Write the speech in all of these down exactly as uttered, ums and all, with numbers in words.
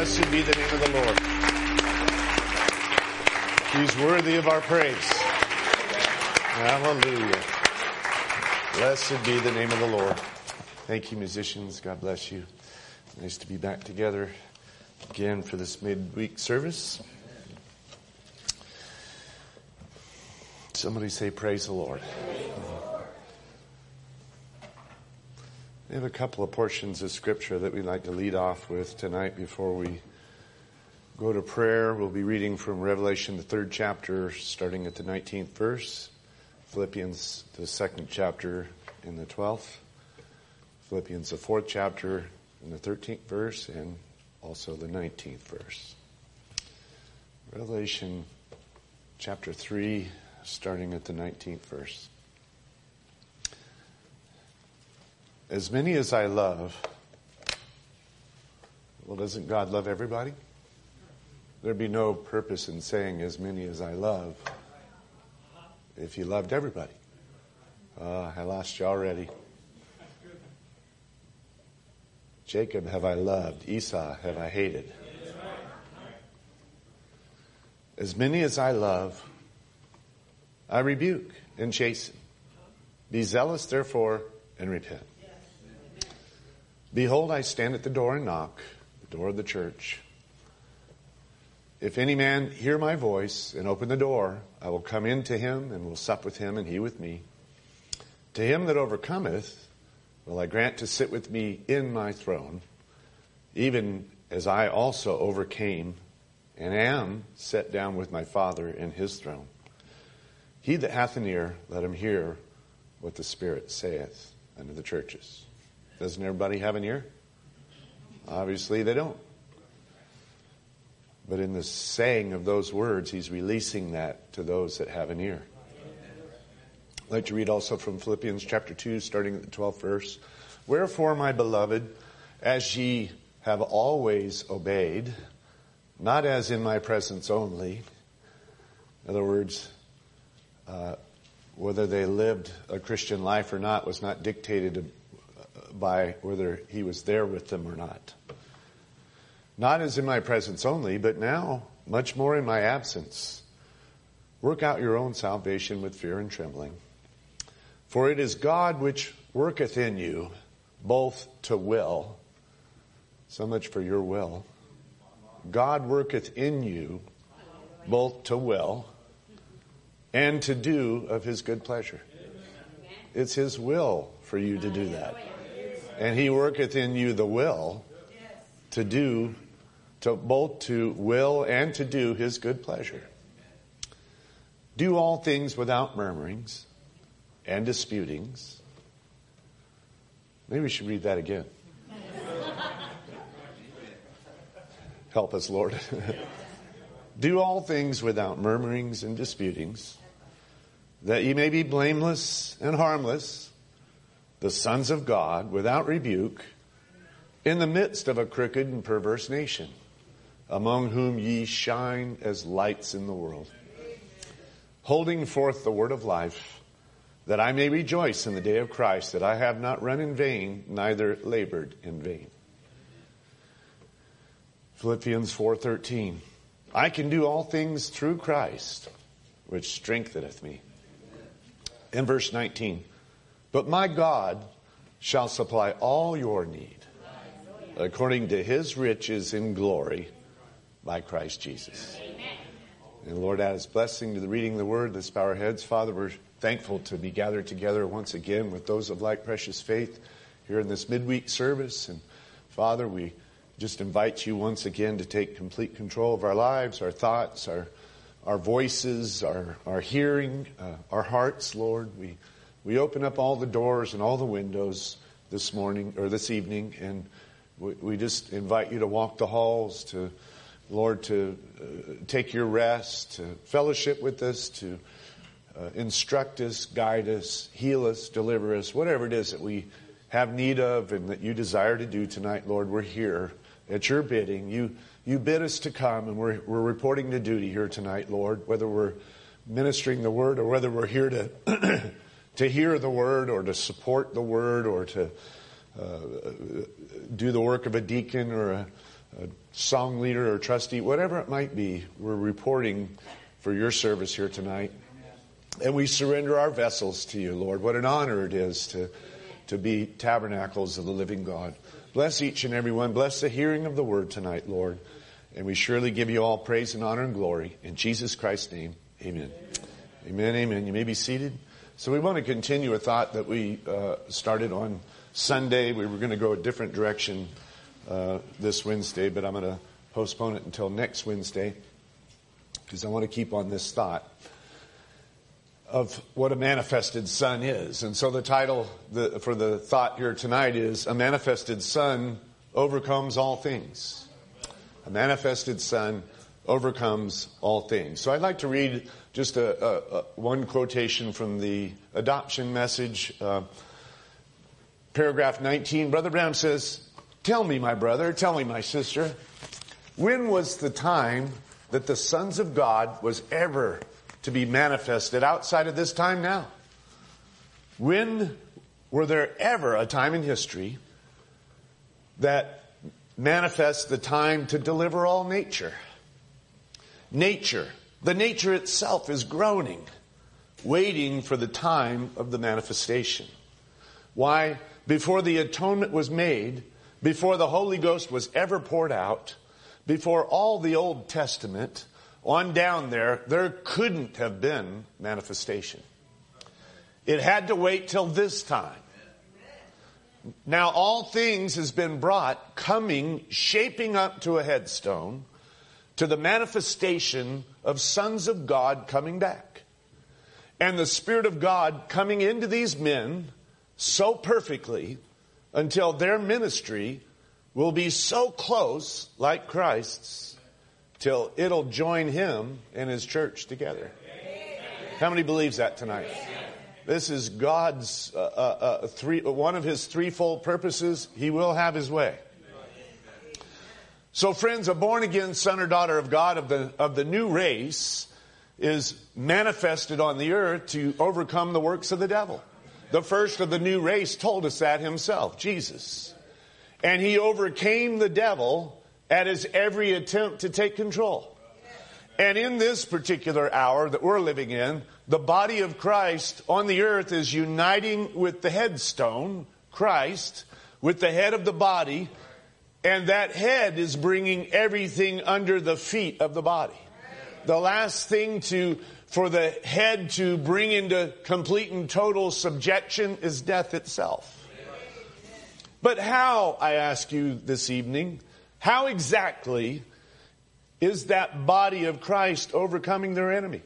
Blessed be the name of the Lord. He's worthy of our praise. Hallelujah. Blessed be the name of the Lord. Thank you, musicians. God bless you. Nice to be back together again for this midweek service. Somebody say, praise the Lord. We have a couple of portions of scripture that we'd like to lead off with tonight before we go to prayer. We'll be reading from Revelation, the third chapter, starting at the nineteenth verse. Philippians, the second chapter, in the twelfth. Philippians, the fourth chapter, in the thirteenth verse, and also the nineteenth verse. Revelation, chapter three, starting at the nineteenth verse. As many as I love, well, doesn't God love everybody? There'd be no purpose in saying as many as I love if He loved everybody. Uh, I lost you already. Jacob have I loved, Esau have I hated. As many as I love, I rebuke and chasten. Be zealous, therefore, and repent. Behold, I stand at the door and knock, the door of the church. If any man hear my voice and open the door, I will come in to him and will sup with him and he with me. To him that overcometh will I grant to sit with me in my throne, even as I also overcame and am set down with my Father in his throne. He that hath an ear, let him hear what the Spirit saith unto the churches. Doesn't everybody have an ear? Obviously they don't. But in the saying of those words, He's releasing that to those that have an ear. I'd like to read also from Philippians chapter two, starting at the twelfth verse. Wherefore, my beloved, as ye have always obeyed, not as in my presence only. In other words, uh, whether they lived a Christian life or not was not dictated by whether He was there with them or not. Not as in my presence only, but now much more in my absence. Work out your own salvation with fear and trembling. For it is God which worketh in you both to will. So much for your will. God worketh in you both to will and to do of His good pleasure. It's His will for you to do that. And He worketh in you the will to do, to both to will and to do His good pleasure. Do all things without murmurings and disputings. Maybe we should read that again. Help us, Lord. Do all things without murmurings and disputings, that ye may be blameless and harmless, the sons of God, without rebuke, in the midst of a crooked and perverse nation, among whom ye shine as lights in the world, holding forth the word of life, that I may rejoice in the day of Christ, that I have not run in vain, neither labored in vain. Philippians four thirteen. I can do all things through Christ, which strengtheneth me. In verse nineteen. But my God shall supply all your need according to His riches in glory by Christ Jesus. Amen. And Lord, add His blessing to the reading of the word. Let's bow our heads. Father, we're thankful to be gathered together once again with those of like precious faith here in this midweek service. And Father, we just invite you once again to take complete control of our lives, our thoughts, our our voices, our, our hearing, uh, our hearts, Lord. We We open up all the doors and all the windows this morning or this evening, and we, we just invite you to walk the halls, to, Lord, to uh, take your rest, to fellowship with us, to uh, instruct us, guide us, heal us, deliver us, whatever it is that we have need of and that you desire to do tonight, Lord. We're here at your bidding. You you bid us to come, and we're we're reporting to duty here tonight, Lord, whether we're ministering the word or whether we're here to to hear the word or to support the word or to uh, do the work of a deacon or a, a song leader or trustee, whatever it might be, we're reporting for your service here tonight. And we surrender our vessels to you, Lord. What an honor it is to, to be tabernacles of the living God. Bless each and every one. Bless the hearing of the word tonight, Lord. And we surely give you all praise and honor and glory. In Jesus Christ's name, amen. Amen, amen. You may be seated. So we want to continue a thought that we uh, started on Sunday. We were going to go a different direction uh, this Wednesday, but I'm going to postpone it until next Wednesday because I want to keep on this thought of what a manifested son is. And so the title the, for the thought here tonight is, A Manifested Son Overcomes All Things. A manifested son overcomes all things. So I'd like to read just a, a, a one quotation from the adoption message. Uh, paragraph nineteen, Brother Branham says, "Tell me, my brother, tell me, my sister, when was the time that the sons of God was ever to be manifested outside of this time now? When were there ever a time in history that manifests the time to deliver all nature? Nature, the nature itself is groaning, waiting for the time of the manifestation. Why? Before the atonement was made, before the Holy Ghost was ever poured out, before all the Old Testament on down there, there couldn't have been manifestation. It had to wait till this time. Now all things has been brought, coming, shaping up to a headstone, to the manifestation of sons of God coming back. And the Spirit of God coming into these men so perfectly until their ministry will be so close, like Christ's, till it'll join him and his church together. How many believes that tonight? This is God's uh, uh, uh, three, one of his threefold purposes. He will have his way. So friends, a born-again son or daughter of God of the, of the new race is manifested on the earth to overcome the works of the devil. The first of the new race told us that himself, Jesus. And he overcame the devil at his every attempt to take control. And in this particular hour that we're living in, the body of Christ on the earth is uniting with the headstone, Christ, with the head of the body, and that head is bringing everything under the feet of the body. The last thing to for the head to bring into complete and total subjection is death itself. But how, I ask you this evening, how exactly is that body of Christ overcoming their enemy?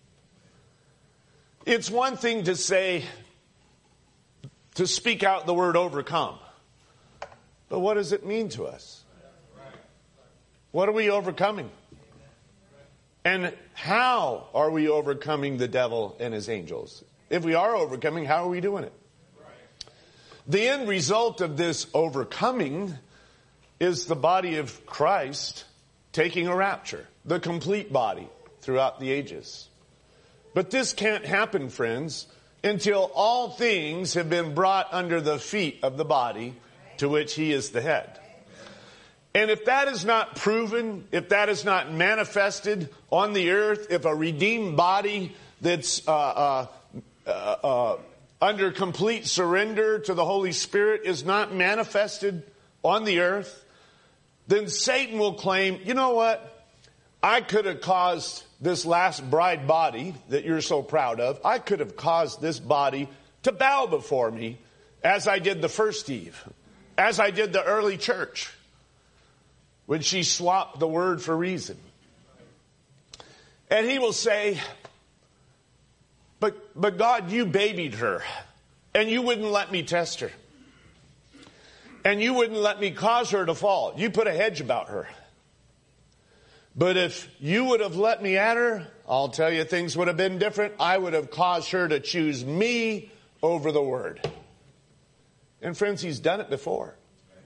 It's one thing to say, to speak out the word overcome. But what does it mean to us? What are we overcoming? And how are we overcoming the devil and his angels? If we are overcoming, how are we doing it? The end result of this overcoming is the body of Christ taking a rapture, the complete body throughout the ages. But this can't happen, friends, until all things have been brought under the feet of the body to which he is the head. And if that is not proven, if that is not manifested on the earth, if a redeemed body that's uh, uh, uh, uh, under complete surrender to the Holy Spirit is not manifested on the earth, then Satan will claim, you know what? I could have caused this last bride body that you're so proud of, I could have caused this body to bow before me as I did the first Eve, as I did the early church when she swapped the word for reason. And he will say, but, but God, you babied her and you wouldn't let me test her. And you wouldn't let me cause her to fall. You put a hedge about her. But if you would have let me at her, I'll tell you things would have been different. I would have caused her to choose me over the word. And friends, he's done it before.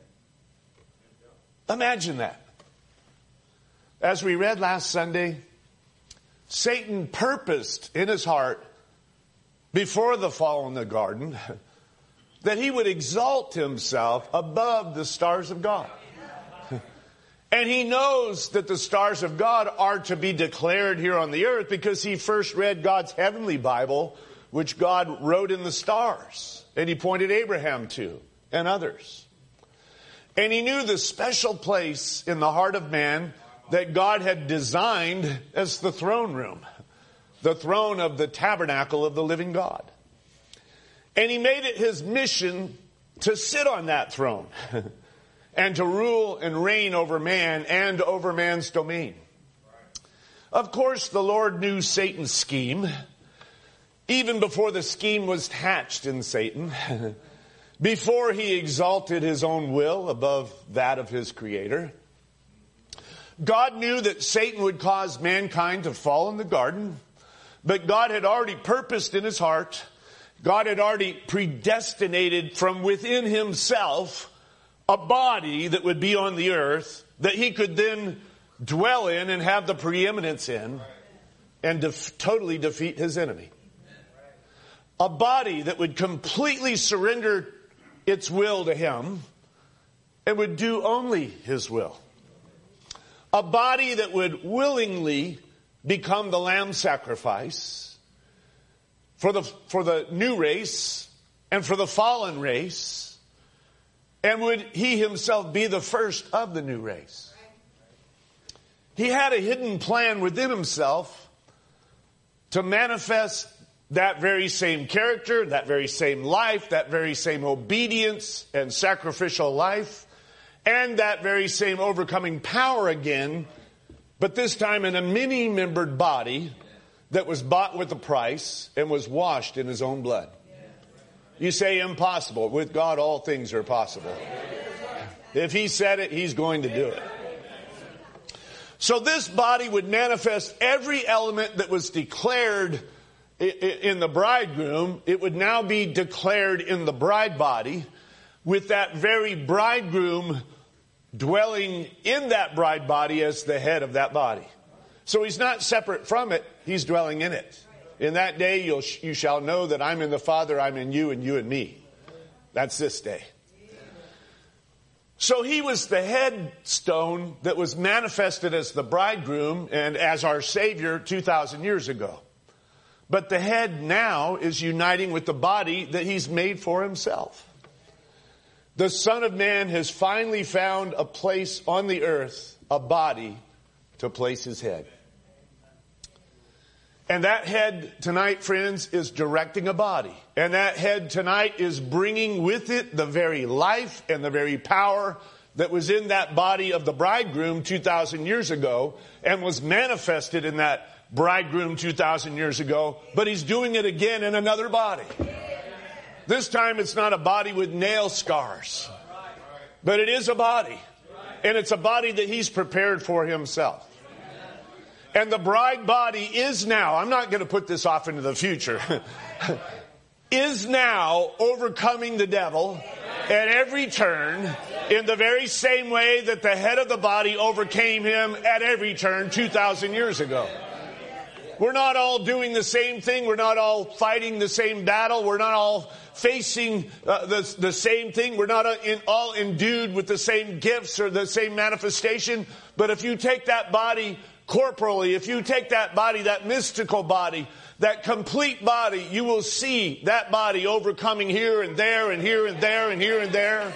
Imagine that. As we read last Sunday, Satan purposed in his heart before the fall in the garden that he would exalt himself above the stars of God. And he knows that the stars of God are to be declared here on the earth because he first read God's heavenly Bible, which God wrote in the stars. And he pointed Abraham to, and others. And he knew the special place in the heart of man that God had designed as the throne room, the throne of the tabernacle of the living God. And he made it his mission to sit on that throne and to rule and reign over man and over man's domain. Of course, the Lord knew Satan's scheme even before the scheme was hatched in Satan, before he exalted his own will above that of his Creator. God knew that Satan would cause mankind to fall in the garden, but God had already purposed in his heart, God had already predestinated from within himself a body that would be on the earth that he could then dwell in and have the preeminence in and def- totally defeat his enemy. A body that would completely surrender its will to him and would do only his will. A body that would willingly become the lamb sacrifice for the, for the new race and for the fallen race. And would he himself be the first of the new race? He had a hidden plan within himself to manifest that very same character, that very same life, that very same obedience and sacrificial life, and that very same overcoming power again, but this time in a many-membered body that was bought with a price and was washed in his own blood. You say impossible. With God, all things are possible. If he said it, he's going to do it. So this body would manifest every element that was declared in the bridegroom. It would now be declared in the bride body, with that very bridegroom dwelling in that bride body as the head of that body. So he's not separate from it. He's dwelling in it. In that day, you'll, you shall know that I'm in the Father, I'm in you, and you in me. That's this day. So he was the headstone that was manifested as the bridegroom and as our Savior two thousand years ago. But the head now is uniting with the body that he's made for himself. The Son of Man has finally found a place on the earth, a body to place his head. And that head tonight, friends, is directing a body. And that head tonight is bringing with it the very life and the very power that was in that body of the bridegroom two thousand years ago and was manifested in that bridegroom two thousand years ago. But he's doing it again in another body. This time it's not a body with nail scars, but it is a body. And it's a body that he's prepared for himself. And the bride body is now, I'm not going to put this off into the future, is now overcoming the devil at every turn in the very same way that the head of the body overcame him at every turn two thousand years ago. We're not all doing the same thing. We're not all fighting the same battle. We're not all facing uh, the, the same thing. We're not in, all endued with the same gifts or the same manifestation. But if you take that body corporally, if you take that body, that mystical body, that complete body, you will see that body overcoming here and there and here and there and here and there.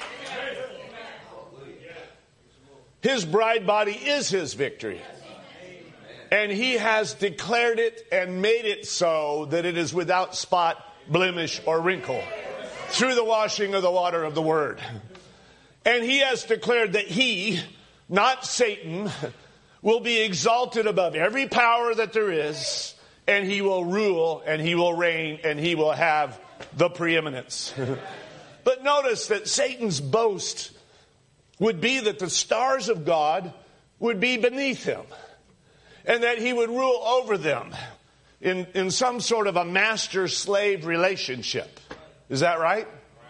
His bride body is his victory. And he has declared it and made it so that it is without spot, blemish, or wrinkle through the washing of the water of the Word. And he has declared that he, not Satan, will be exalted above every power that there is, and he will rule, and he will reign, and he will have the preeminence. But notice that Satan's boast would be that the stars of God would be beneath him, and that he would rule over them in, in some sort of a master-slave relationship. Is that right?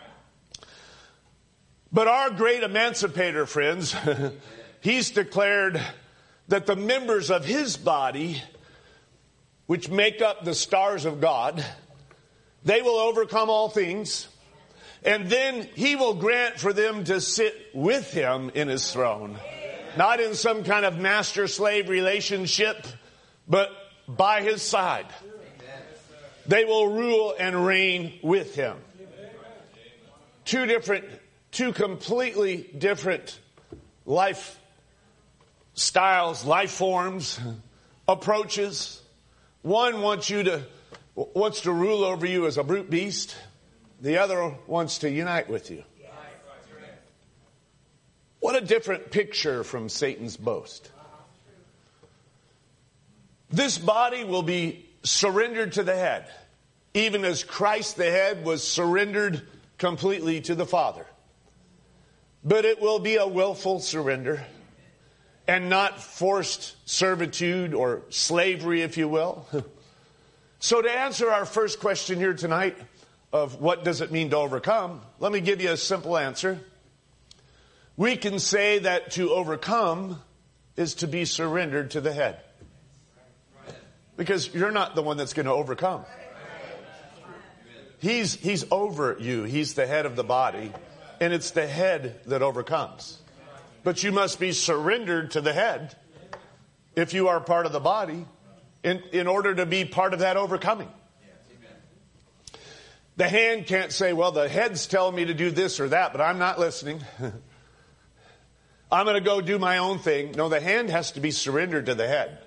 But our great emancipator, friends, he's declared that the members of his body, which make up the stars of God, they will overcome all things. And then he will grant for them to sit with him in his throne Not in some kind of master-slave relationship, but by his side. They will rule and reign with him. Two different, two completely different life styles, life forms, approaches. One wants you to, wants to rule over you as a brute beast. The other wants to unite with you. What a different picture from Satan's boast. This body will be surrendered to the head, even as Christ the head was surrendered completely to the Father. But it will be a willful surrender and not forced servitude or slavery, if you will. So to answer our first question here tonight of what does it mean to overcome, let me give you a simple answer. We can say that to overcome is to be surrendered to the head. Because you're not the one that's going to overcome. He's, he's over you. He's the head of the body. And it's the head that overcomes. But you must be surrendered to the head if you are part of the body in, in order to be part of that overcoming. The hand can't say, well, the head's telling me to do this or that, but I'm not listening. I'm going to go do my own thing. No, the hand has to be surrendered to the head.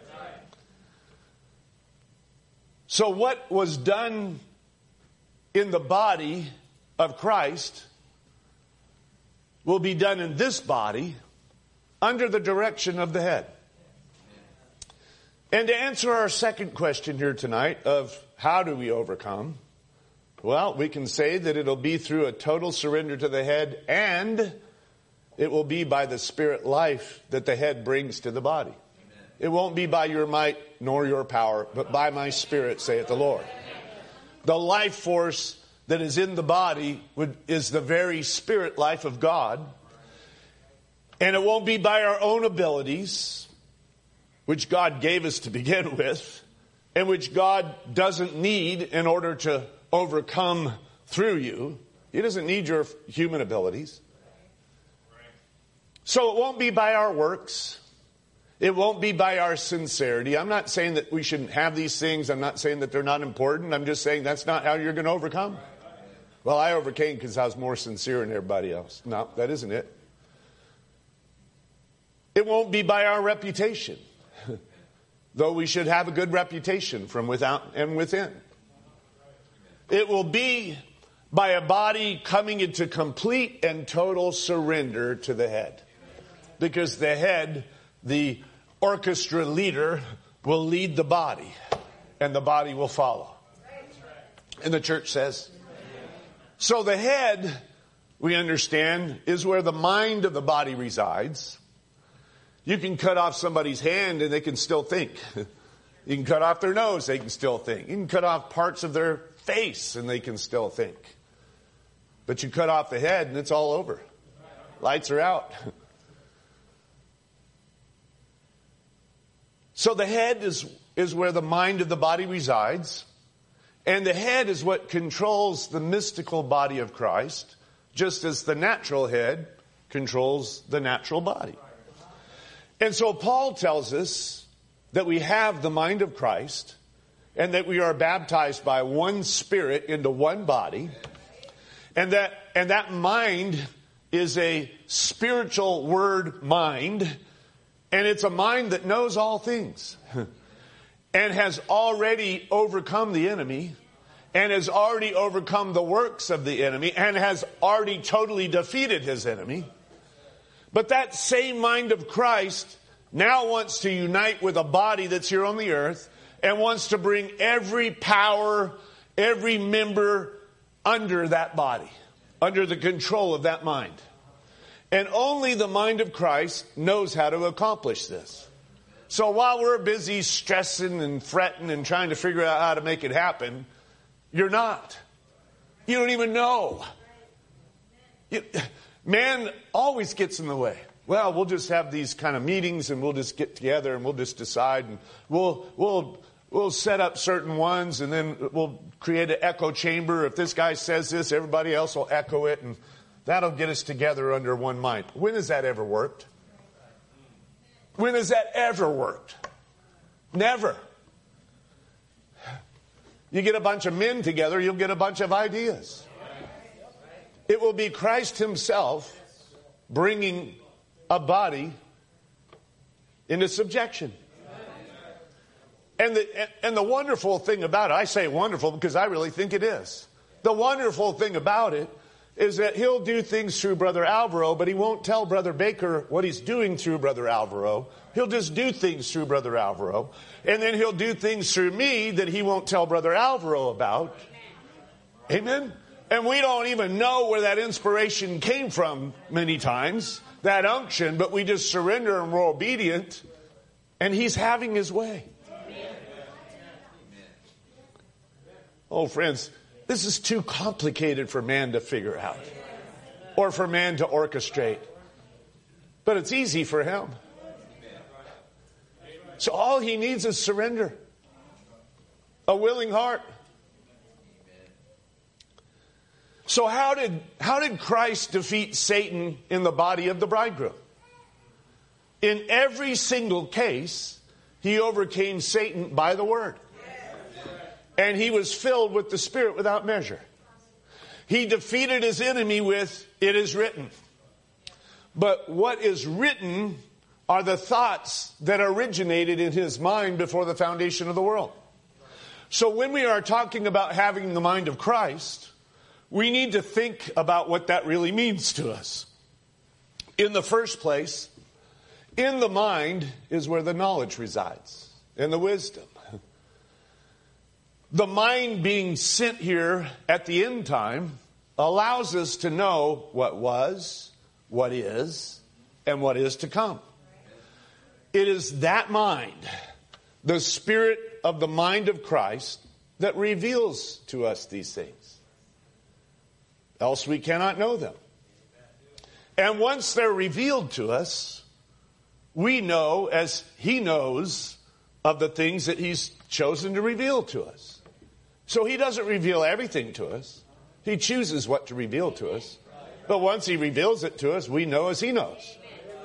So what was done in the body of Christ will be done in this body under the direction of the head. And to answer our second question here tonight of how do we overcome? Well, we can say that it'll be through a total surrender to the head, and it will be by the spirit life that the head brings to the body. Amen. It won't be by your might nor your power, but by my spirit, saith the Lord. The life force that is in the body would, is the very spirit life of God. And it won't be by our own abilities, which God gave us to begin with, and which God doesn't need in order to overcome through you. He doesn't need your human abilities. So it won't be by our works. It won't be by our sincerity. I'm not saying that we shouldn't have these things. I'm not saying that they're not important. I'm just saying that's not how you're going to overcome. Well, I overcame because I was more sincere than everybody else. No, that isn't it. It won't be by our reputation, though we should have a good reputation from without and within. It will be by a body coming into complete and total surrender to the head. Because the head, the orchestra leader, will lead the body, and the body will follow. And the church says. So the head, we understand, is where the mind of the body resides. You can cut off somebody's hand and they can still think. You can cut off their nose, they can still think. You can cut off parts of their face and they can still think. But you cut off the head and it's all over. Lights are out. So the head is, is where the mind of the body resides. And the head is what controls the mystical body of Christ, just as the natural head controls the natural body. And so Paul tells us that we have the mind of Christ and that we are baptized by one spirit into one body. And that, and that mind is a spiritual word mind. And it's a mind that knows all things and has already overcome the enemy and has already overcome the works of the enemy and has already totally defeated his enemy. But that same mind of Christ now wants to unite with a body that's here on the earth and wants to bring every power, every member under that body, under the control of that mind. And only the mind of Christ knows how to accomplish this. So while we're busy stressing and fretting and trying to figure out how to make it happen, you're not. You don't even know. You, man always gets in the way. Well, we'll just have these kind of meetings and we'll just get together and we'll just decide and we'll we'll we'll set up certain ones and then we'll create an echo chamber. If this guy says this, everybody else will echo it and that'll get us together under one mind. When has that ever worked? When has that ever worked? Never. You get a bunch of men together, you'll get a bunch of ideas. It will be Christ himself bringing a body into subjection. And the, and the wonderful thing about it, I say wonderful because I really think it is. The wonderful thing about it is that he'll do things through Brother Alvaro, but he won't tell Brother Baker what he's doing through Brother Alvaro. He'll just do things through Brother Alvaro. And then he'll do things through me that he won't tell Brother Alvaro about. Amen? And we don't even know where that inspiration came from many times, that unction, but we just surrender and we're obedient, and he's having his way. Oh, friends, this is too complicated for man to figure out or for man to orchestrate. But it's easy for him. So all he needs is surrender, a willing heart. So how did, how did Christ defeat Satan in the body of the bridegroom? In every single case, he overcame Satan by the word. And he was filled with the Spirit without measure. He defeated his enemy with, "It is written." But what is written are the thoughts that originated in his mind before the foundation of the world. So when we are talking about having the mind of Christ, we need to think about what that really means to us. In the first place, in the mind is where the knowledge resides and the wisdom. The mind being sent here at the end time allows us to know what was, what is, and what is to come. It is that mind, the Spirit of the mind of Christ, that reveals to us these things. Else we cannot know them. And once they're revealed to us, we know as he knows of the things that he's chosen to reveal to us. So he doesn't reveal everything to us. He chooses what to reveal to us. But once he reveals it to us, we know as he knows.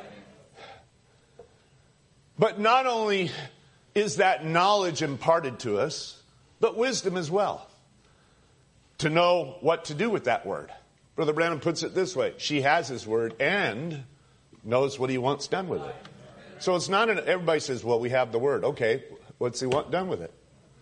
But not only is that knowledge imparted to us, but wisdom as well. To know what to do with that word. Brother Branham puts it this way. She has his word and knows what he wants done with it. So it's not an, everybody says, well, we have the word. Okay, what's he want done with it?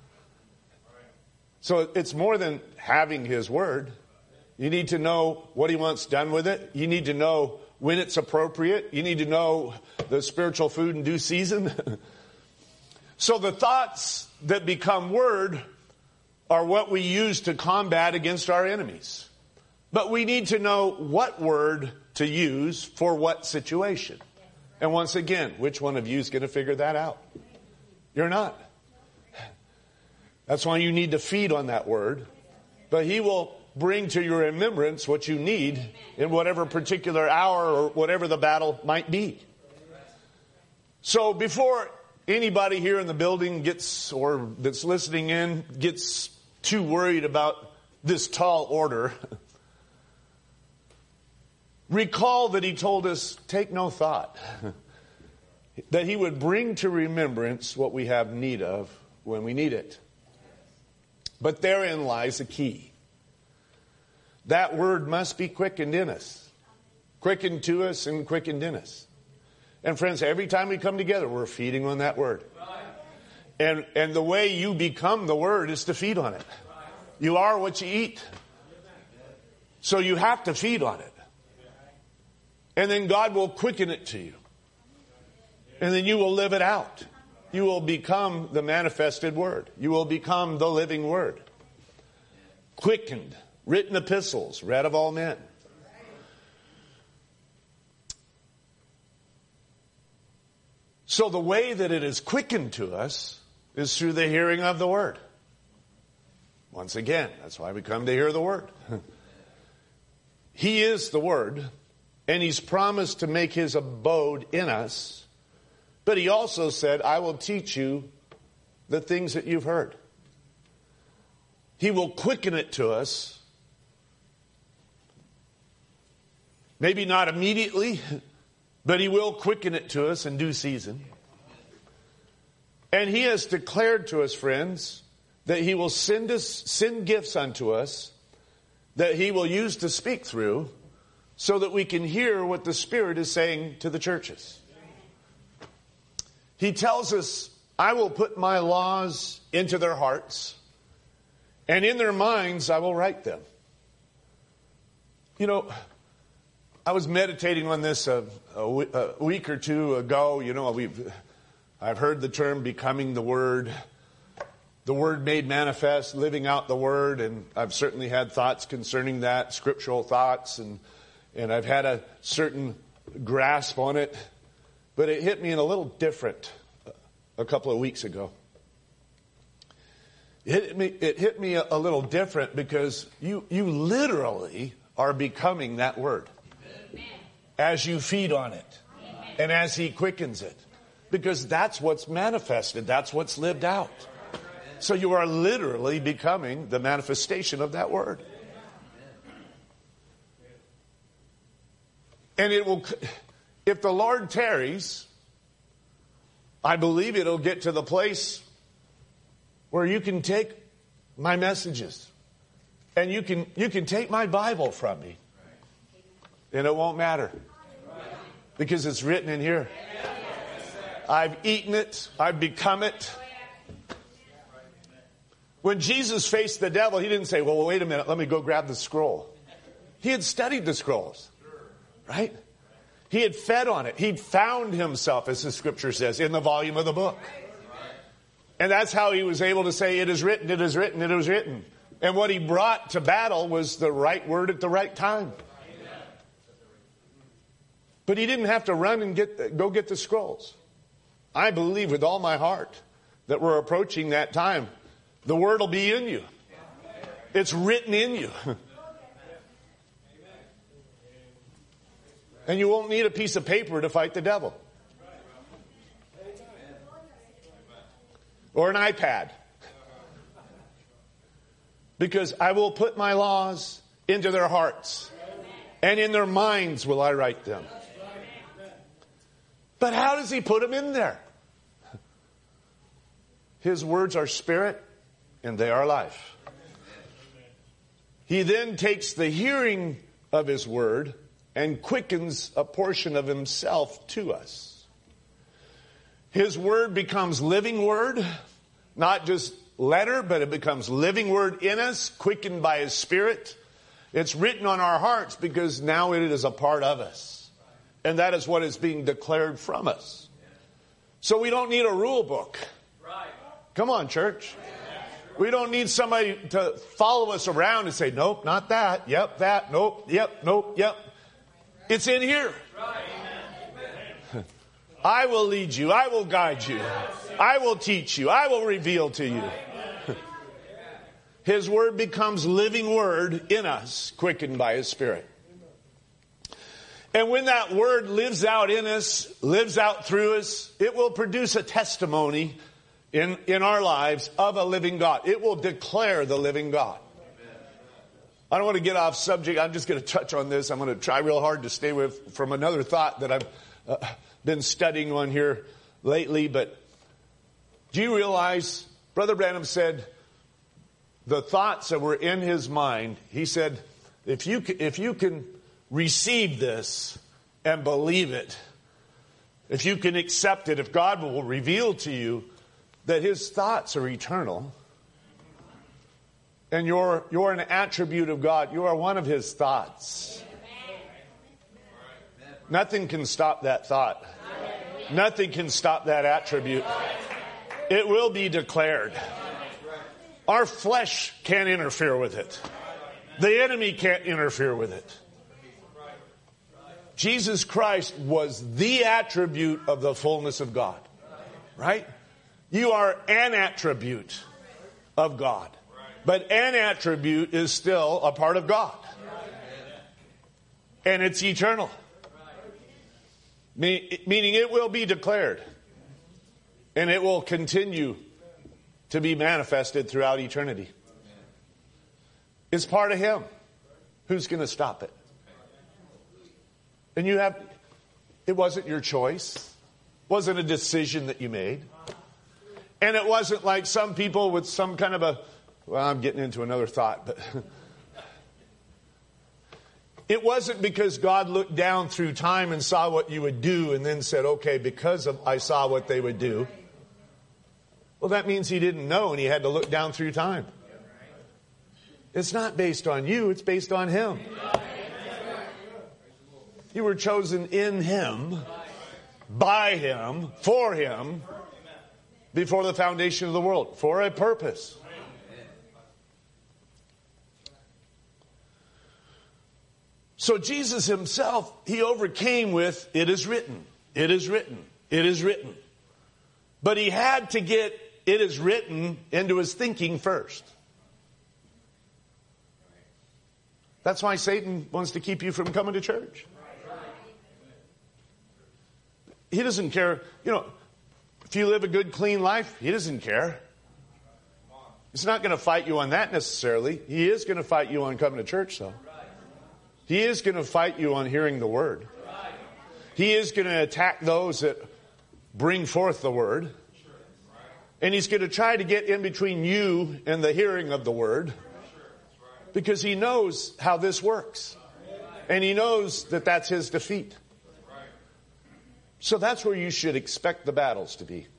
So it's more than having his word. You need to know what he wants done with it. You need to know when it's appropriate. You need to know the spiritual food in due season. So the thoughts that become word are what we use to combat against our enemies. But we need to know what word to use for what situation. And once again, which one of you is going to figure that out? You're not. That's why you need to feed on that word. But he will bring to your remembrance what you need in whatever particular hour or whatever the battle might be. So before anybody here in the building gets, or that's listening in, gets too worried about this tall order, recall that he told us, take no thought. That he would bring to remembrance what we have need of when we need it. But therein lies a key. That word must be quickened in us. Quickened to us and quickened in us. And friends, every time we come together, we're feeding on that word. And, and the way you become the word is to feed on it. You are what you eat. So you have to feed on it. And then God will quicken it to you. And then you will live it out. You will become the manifested word. You will become the living word. Quickened, written epistles, read of all men. So the way that it is quickened to us is through the hearing of the word. Once again, that's why we come to hear the word. He is the word, and he's promised to make his abode in us. But he also said, I will teach you the things that you've heard. He will quicken it to us. Maybe not immediately, but he will quicken it to us in due season. And he has declared to us, friends, that he will send us, send gifts unto us that he will use to speak through so that we can hear what the Spirit is saying to the churches. He tells us, I will put my laws into their hearts, and in their minds I will write them. You know, I was meditating on this a, a, a week or two ago. You know, we've I've heard the term becoming the Word, the Word made manifest, living out the Word, and I've certainly had thoughts concerning that, scriptural thoughts, and and I've had a certain grasp on it, but it hit me in a little different a couple of weeks ago. It hit me, it hit me a, a little different because you you literally are becoming that Word. Amen. As you feed on it. Amen. And as he quickens it. Because that's what's manifested. That's what's lived out. So you are literally becoming the manifestation of that Word. And it will, if the Lord tarries, I believe it'll get to the place where you can take my messages and you can, you can take my Bible from me and it won't matter because it's written in here. I've eaten it. I've become it. When Jesus faced the devil, he didn't say, well, wait a minute, let me go grab the scroll. He had studied the scrolls, right? He had fed on it. He'd found himself, as the scripture says, in the volume of the book. And that's how he was able to say, it is written, it is written, it is written. And what he brought to battle was the right word at the right time. But he didn't have to run and get go get the scrolls. I believe with all my heart that we're approaching that time. The word will be in you. It's written in you. And you won't need a piece of paper to fight the devil. Or an iPad. Because I will put my laws into their hearts. And in their minds will I write them. But how does he put them in there? His words are spirit and they are life. He then takes the hearing of his word and quickens a portion of himself to us. His word becomes living word, not just letter, but it becomes living word in us, quickened by his spirit. It's written on our hearts because now it is a part of us. And that is what is being declared from us. So we don't need a rule book. Come on, church. We don't need somebody to follow us around and say, nope, not that. Yep, that. Nope, yep, nope, yep. It's in here. I will lead you. I will guide you. I will teach you. I will reveal to you. His word becomes living word in us, quickened by his spirit. And when that word lives out in us, lives out through us, it will produce a testimony in, in our lives of a living God. It will declare the living God. I don't want to get off subject. I'm just going to touch on this. I'm going to try real hard to stay with from another thought that I've uh, been studying on here lately. But do you realize, Brother Branham said, the thoughts that were in his mind, he said, if you if you can receive this and believe it, if you can accept it, if God will reveal to you that his thoughts are eternal, and you're, you're an attribute of God, you are one of his thoughts. Nothing can stop that thought. Nothing can stop that attribute. It will be declared. Our flesh can't interfere with it. The enemy can't interfere with it. Jesus Christ was the attribute of the fullness of God. Right? You are an attribute of God. But an attribute is still a part of God. And it's eternal. Meaning it will be declared. And it will continue to be manifested throughout eternity. It's part of him. Who's going to stop it? And you have, It wasn't your choice. It wasn't a decision that you made. And it wasn't like some people with some kind of a, well, I'm getting into another thought, but it wasn't because God looked down through time and saw what you would do and then said, okay, because of I saw what they would do. Well, that means he didn't know and he had to look down through time. It's not based on you, it's based on him. You were chosen in him, by him, for him, before the foundation of the world, for a purpose. So Jesus himself, he overcame with, it is written, it is written, it is written. But he had to get it is written into his thinking first. That's why Satan wants to keep you from coming to church. He doesn't care, you know, if you live a good, clean life, he doesn't care. He's not going to fight you on that necessarily. He is going to fight you on coming to church, though. He is going to fight you on hearing the word. He is going to attack those that bring forth the word. And he's going to try to get in between you and the hearing of the word. Because he knows how this works. And he knows that that's his defeat. So that's where you should expect the battles to be.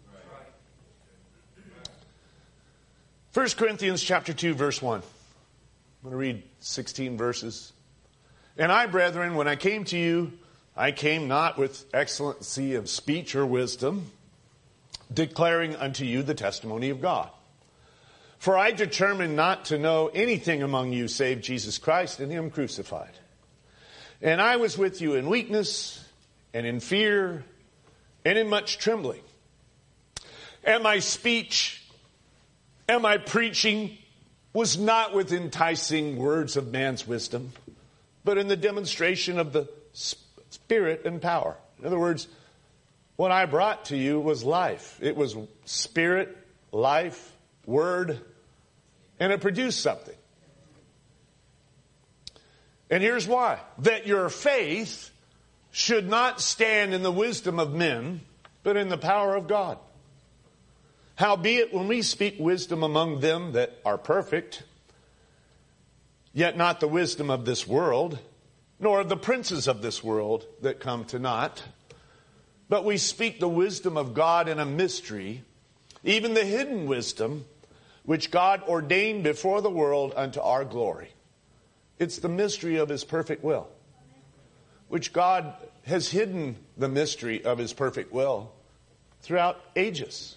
First Corinthians chapter two, verse one. I'm going to read sixteen verses. And I, brethren, when I came to you, I came not with excellency of speech or wisdom, declaring unto you the testimony of God. For I determined not to know anything among you save Jesus Christ and him crucified. And I was with you in weakness and in fear and in much trembling. And my speech and my preaching was not with enticing words of man's wisdom, but in the demonstration of the Spirit and power. In other words, what I brought to you was life. It was spirit, life, word, and it produced something. And here's why. That your faith should not stand in the wisdom of men, but in the power of God. Howbeit, when we speak wisdom among them that are perfect, yet not the wisdom of this world, nor of the princes of this world that come to naught, but we speak the wisdom of God in a mystery, even the hidden wisdom, which God ordained before the world unto our glory. It's the mystery of his perfect will, which God has hidden the mystery of his perfect will throughout ages.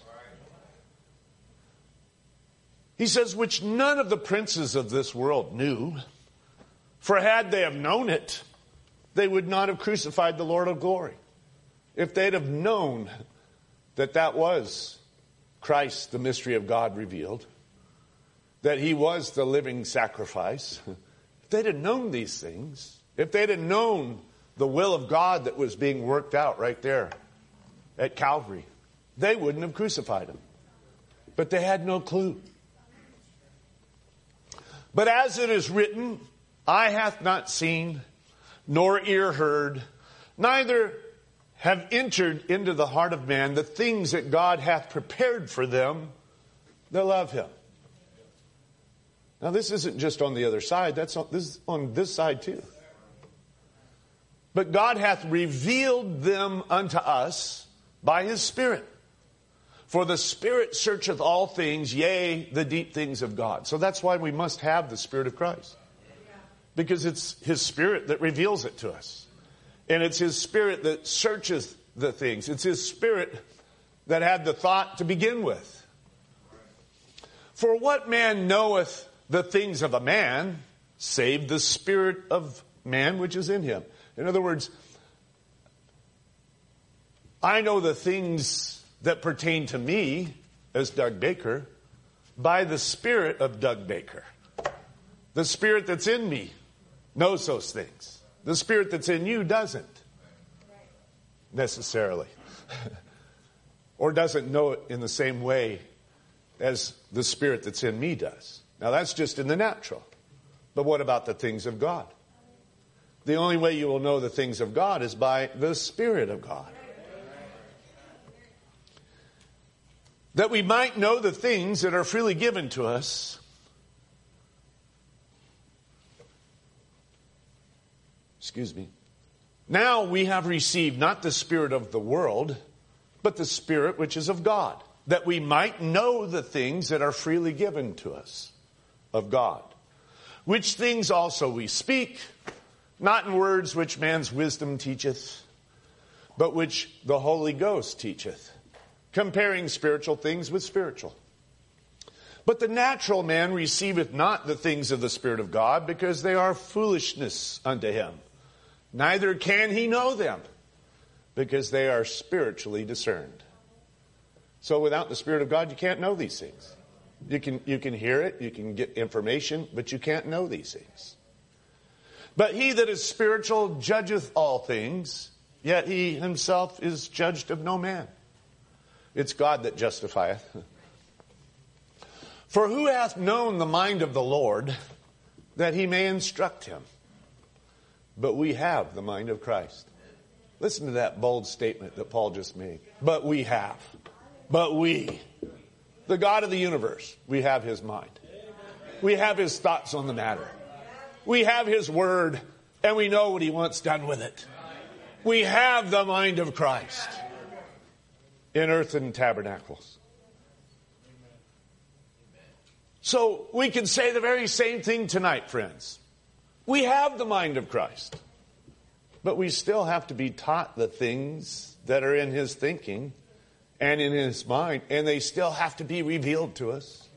He says, which none of the princes of this world knew, for had they have known it, they would not have crucified the Lord of glory. If they'd have known that that was Christ, the mystery of God revealed, that he was the living sacrifice, if they'd have known these things, if they'd have known the will of God that was being worked out right there at Calvary, they wouldn't have crucified him. But they had no clue. But as it is written, eye hath not seen, nor ear heard, neither have entered into the heart of man the things that God hath prepared for them that love him. Now this isn't just on the other side, that's on this is on this side too. But God hath revealed them unto us by his Spirit. For the Spirit searcheth all things, yea, the deep things of God. So that's why we must have the Spirit of Christ. Because it's his Spirit that reveals it to us. And it's his Spirit that searches the things. It's his Spirit that had the thought to begin with. For what man knoweth the things of a man, save the spirit of man which is in him? In other words, I know the things that pertain to me as Doug Baker by the Spirit of Doug Baker. The Spirit that's in me knows those things. The Spirit that's in you doesn't necessarily. Or doesn't know it in the same way as the Spirit that's in me does. Now that's just in the natural. But what about the things of God? The only way you will know the things of God is by the Spirit of God. That we might know the things that are freely given to us. Excuse me. Now we have received not the spirit of the world, but the Spirit which is of God, that we might know the things that are freely given to us of God. Which things also we speak, not in words which man's wisdom teacheth, but which the Holy Ghost teacheth, comparing spiritual things with spiritual. But the natural man receiveth not the things of the Spirit of God, because they are foolishness unto him. Neither can he know them, because they are spiritually discerned. So without the Spirit of God, you can't know these things. You can, you can hear it, you can get information, but you can't know these things. But he that is spiritual judgeth all things, yet he himself is judged of no man. It's God that justifieth. For who hath known the mind of the Lord, that he may instruct him? But we have the mind of Christ. Listen to that bold statement that Paul just made. But we have. But we. The God of the universe, we have his mind. We have his thoughts on the matter. We have his word, and we know what he wants done with it. We have the mind of Christ in earthen tabernacles. So we can say the very same thing tonight, friends. We have the mind of Christ, but we still have to be taught the things that are in his thinking and in his mind, and they still have to be revealed to us.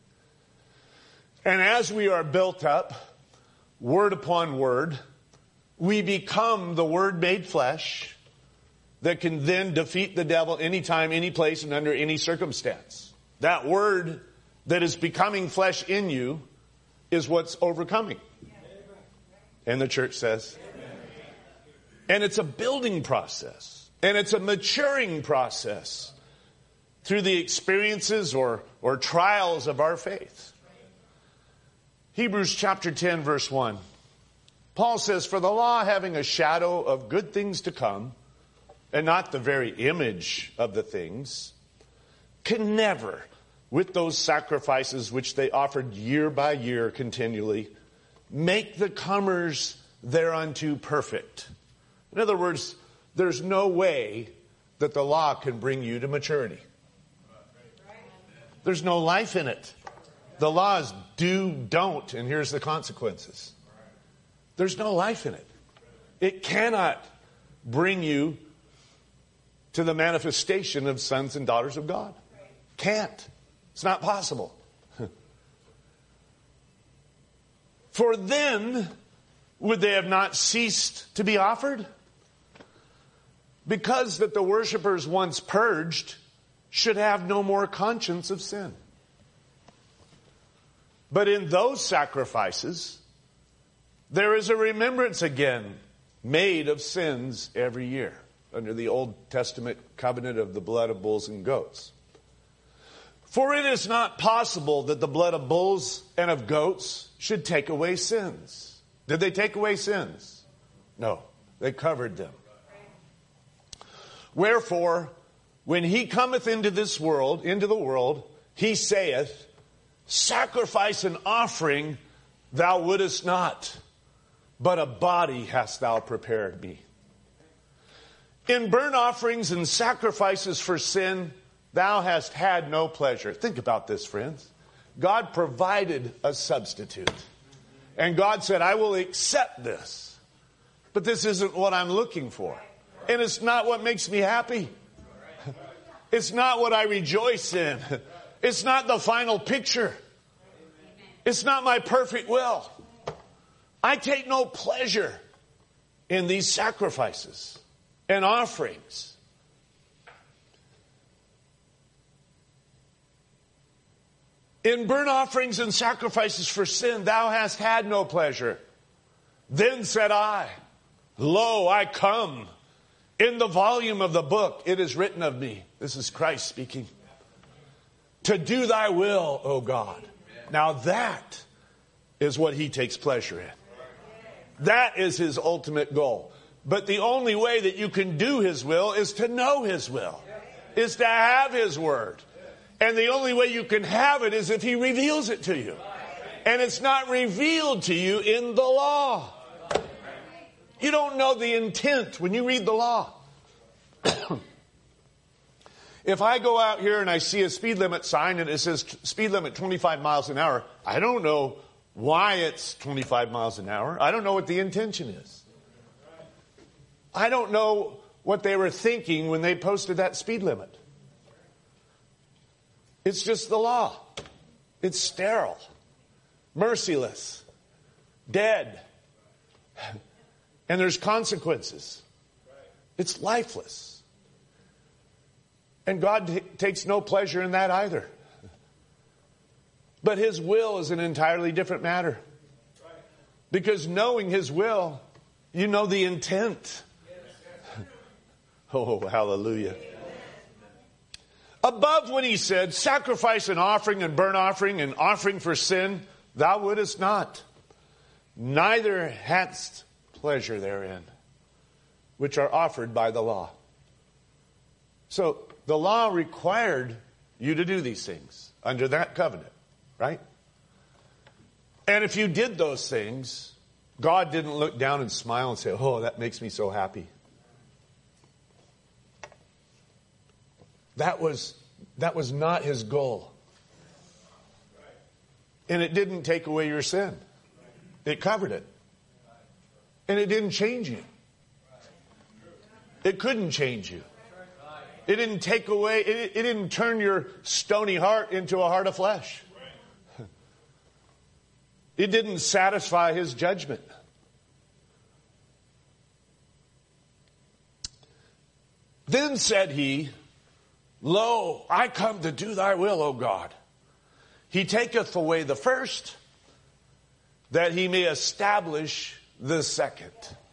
And as we are built up, word upon word, we become the Word made flesh that can then defeat the devil anytime, any place, and under any circumstance. That Word that is becoming flesh in you is what's overcoming. And the church says. And it's a building process. And it's a maturing process through the experiences or, or trials of our faith. Hebrews chapter ten, verse one. Paul says, for the law having a shadow of good things to come, and not the very image of the things, can never, with those sacrifices which they offered year by year continually, make the comers thereunto perfect. In other words, there's no way that the law can bring you to maturity. There's no life in it. The law is do, don't, and here's the consequences. There's no life in it. It cannot bring you to the manifestation of sons and daughters of God. Can't. It's not possible. For then, would they have not ceased to be offered? Because that the worshipers once purged should have no more conscience of sin. But in those sacrifices, there is a remembrance again made of sins every year under the Old Testament covenant of the blood of bulls and goats. For it is not possible that the blood of bulls and of goats should take away sins. Did they take away sins? No, they covered them. Wherefore, when he cometh into this world, into the world, he saith, sacrifice and offering thou wouldest not, but a body hast thou prepared me. In burnt offerings and sacrifices for sin, thou hast had no pleasure. Think about this, friends. God provided a substitute. And God said, I will accept this. But this isn't what I'm looking for. And it's not what makes me happy. It's not what I rejoice in. It's not the final picture. It's not my perfect will. I take no pleasure in these sacrifices and offerings. In burnt offerings and sacrifices for sin, thou hast had no pleasure. Then said I, lo, I come. In the volume of the book, it is written of me. This is Christ speaking. To do thy will, O God. Now that is what he takes pleasure in. That is his ultimate goal. But the only way that you can do his will is to know his will, is to have his word. And the only way you can have it is if he reveals it to you. And it's not revealed to you in the law. You don't know the intent when you read the law. If I go out here and I see a speed limit sign and it says speed limit twenty-five miles an hour, I don't know why it's twenty-five miles an hour. I don't know what the intention is. I don't know what they were thinking when they posted that speed limit. It's just the law. It's sterile, merciless, dead. And there's consequences. It's lifeless. And God t- takes no pleasure in that either. But his will is an entirely different matter. Because knowing his will, you know the intent. Oh, hallelujah. Above when he said, sacrifice and offering and burnt offering and offering for sin, thou wouldest not. Neither hadst pleasure therein, which are offered by the law. So the law required you to do these things under that covenant, right? And if you did those things, God didn't look down and smile and say, oh, that makes me so happy. That was, that was not his goal. And it didn't take away your sin. It covered it. And it didn't change you. It couldn't change you. It didn't take away, it, it didn't turn your stony heart into a heart of flesh. It didn't satisfy his judgment. Then said he, lo, I come to do thy will, O God. He taketh away the first, that he may establish the second.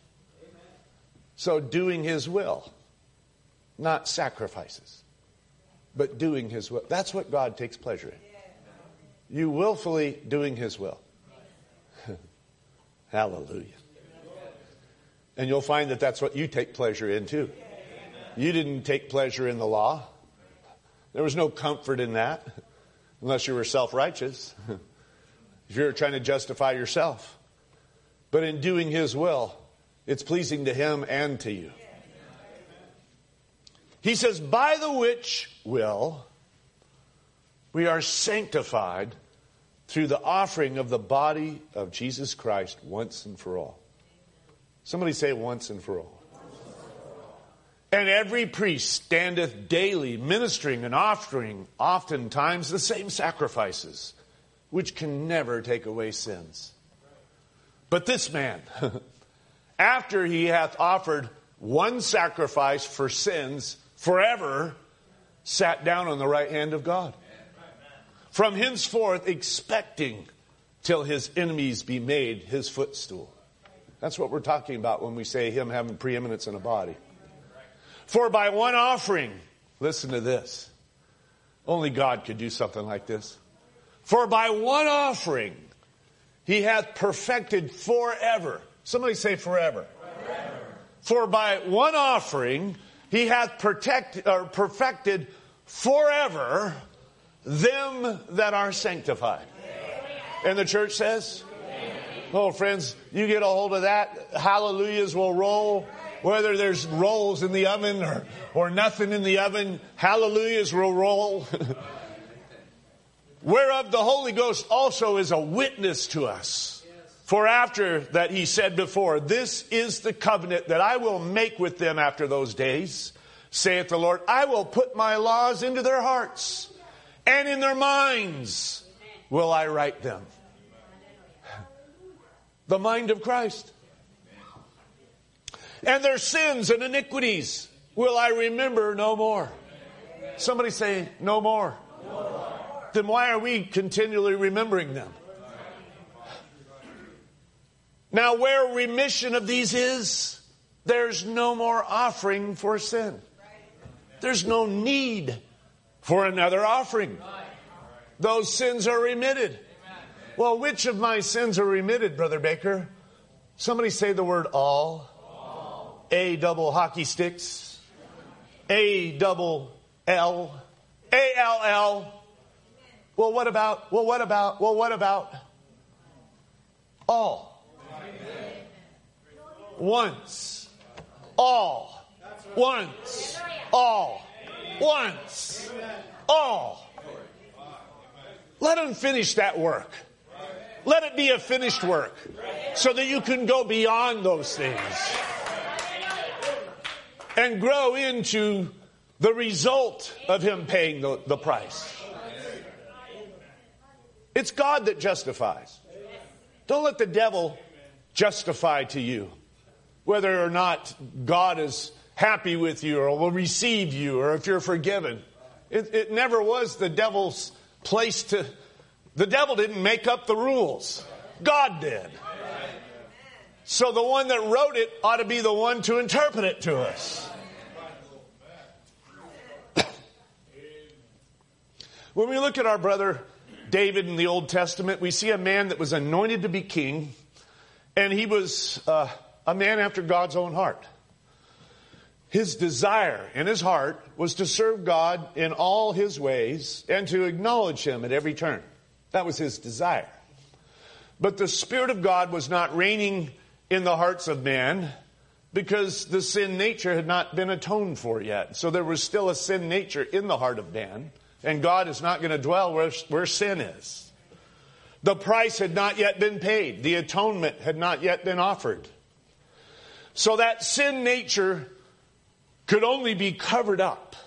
So doing his will, not sacrifices, but doing his will. That's what God takes pleasure in. You willfully doing his will. Hallelujah. And you'll find that that's what you take pleasure in too. You didn't take pleasure in the law. There was no comfort in that, unless you were self-righteous. If you're trying to justify yourself. But in doing his will, it's pleasing to him and to you. He says, by the which will we are sanctified through the offering of the body of Jesus Christ once and for all. Somebody say once and for all. And every priest standeth daily ministering and offering oftentimes the same sacrifices, which can never take away sins. But this man, after he hath offered one sacrifice for sins forever, sat down on the right hand of God. From henceforth expecting till his enemies be made his footstool. That's what we're talking about when we say him having preeminence in a body. For by one offering, listen to this. Only God could do something like this. For by one offering, he hath perfected forever. Somebody say forever. Forever. For by one offering, he hath protect, or perfected forever them that are sanctified. And the church says, oh, friends, you get a hold of that, hallelujahs will roll. Whether there's rolls in the oven or, or nothing in the oven, hallelujahs will roll. Whereof the Holy Ghost also is a witness to us. For after that he said before, this is the covenant that I will make with them after those days, saith the Lord. I will put my laws into their hearts, and in their minds will I write them. The mind of Christ. And their sins and iniquities will I remember no more. Somebody say, no more. No more. Then why are we continually remembering them? Now where remission of these is, there's no more offering for sin. There's no need for another offering. Those sins are remitted. Well, which of my sins are remitted, Brother Baker? Somebody say the word all. All. A double hockey sticks. A double L. A L L. Well, what about, well, what about, well, what about? All. Once. All. Once. All. Once. All. Let him finish that work. Let it be a finished work so that you can go beyond those things and grow into the result of him paying the, the price. It's God that justifies. Don't let the devil justify to you whether or not God is happy with you or will receive you or if you're forgiven. It, it never was the devil's place to... The devil didn't make up the rules. God did. So the one that wrote it ought to be the one to interpret it to us. When we look at our brother David in the Old Testament, we see a man that was anointed to be king, and he was uh, a man after God's own heart. His desire in his heart was to serve God in all his ways and to acknowledge him at every turn. That was his desire. But the Spirit of God was not reigning in the hearts of man because the sin nature had not been atoned for yet. So there was still a sin nature in the heart of man. And God is not going to dwell where, where sin is. The price had not yet been paid. The atonement had not yet been offered. So that sin nature could only be covered up.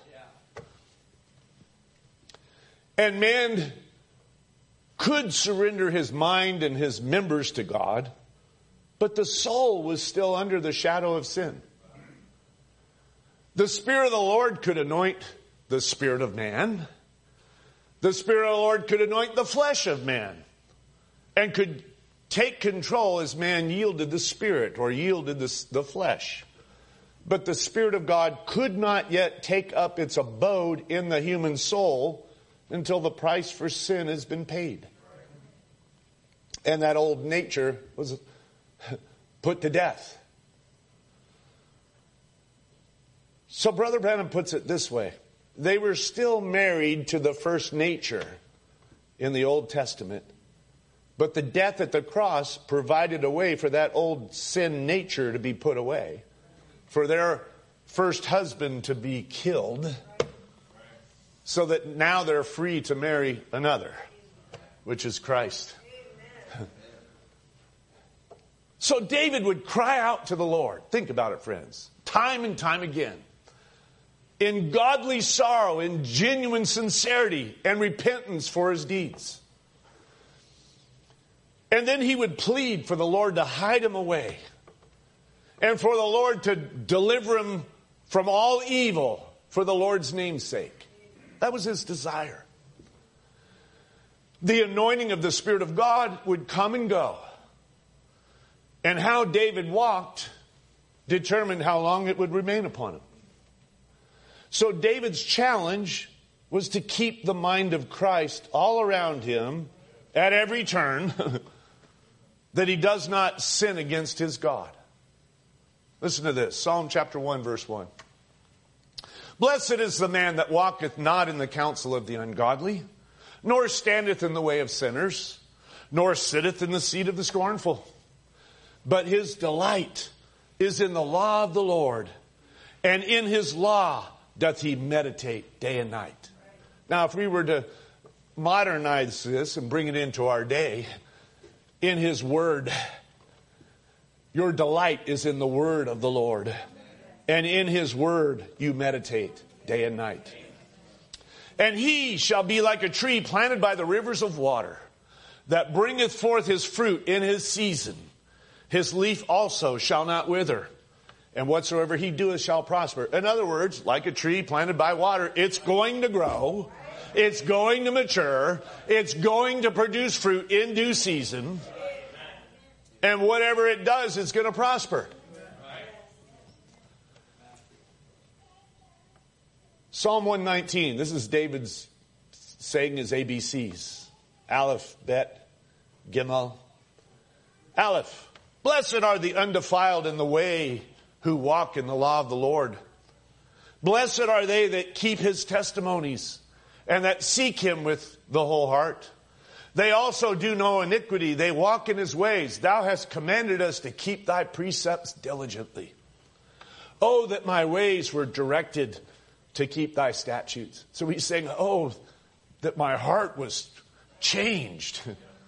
And man could surrender his mind and his members to God, but the soul was still under the shadow of sin. The Spirit of the Lord could anoint the spirit of man. The Spirit of the Lord could anoint the flesh of man and could take control as man yielded the Spirit or yielded the, the flesh. But the Spirit of God could not yet take up its abode in the human soul until the price for sin has been paid. And that old nature was put to death. So Brother Branham puts it this way. They were still married to the first nature in the Old Testament. But the death at the cross provided a way for that old sin nature to be put away. For their first husband to be killed. So that now they're free to marry another, which is Christ. So David would cry out to the Lord. Think about it, friends. Time and time again. In godly sorrow, in genuine sincerity and repentance for his deeds. And then he would plead for the Lord to hide him away. And for the Lord to deliver him from all evil for the Lord's name's sake. That was his desire. The anointing of the Spirit of God would come and go. And how David walked determined how long it would remain upon him. So David's challenge was to keep the mind of Christ all around him at every turn, that he does not sin against his God. Listen to this, Psalm chapter one, verse one. Blessed is the man that walketh not in the counsel of the ungodly, nor standeth in the way of sinners, nor sitteth in the seat of the scornful. But his delight is in the law of the Lord, and in his law doth he meditate day and night. Now, if we were to modernize this and bring it into our day, in his word, your delight is in the word of the Lord. And in his word you meditate day and night. And he shall be like a tree planted by the rivers of water, that bringeth forth his fruit in his season. His leaf also shall not wither. And whatsoever he doeth shall prosper. In other words, like a tree planted by water, it's going to grow. It's going to mature. It's going to produce fruit in due season. And whatever it does, it's going to prosper. Psalm one nineteen. This is David's saying his A B Cs. Aleph, Bet, Gimel. Aleph. Blessed are the undefiled in the way who walk in the law of the Lord. Blessed are they that keep his testimonies and that seek him with the whole heart. They also do no iniquity. They walk in his ways. Thou hast commanded us to keep thy precepts diligently. Oh, that my ways were directed to keep thy statutes. So he's saying, oh, that my heart was changed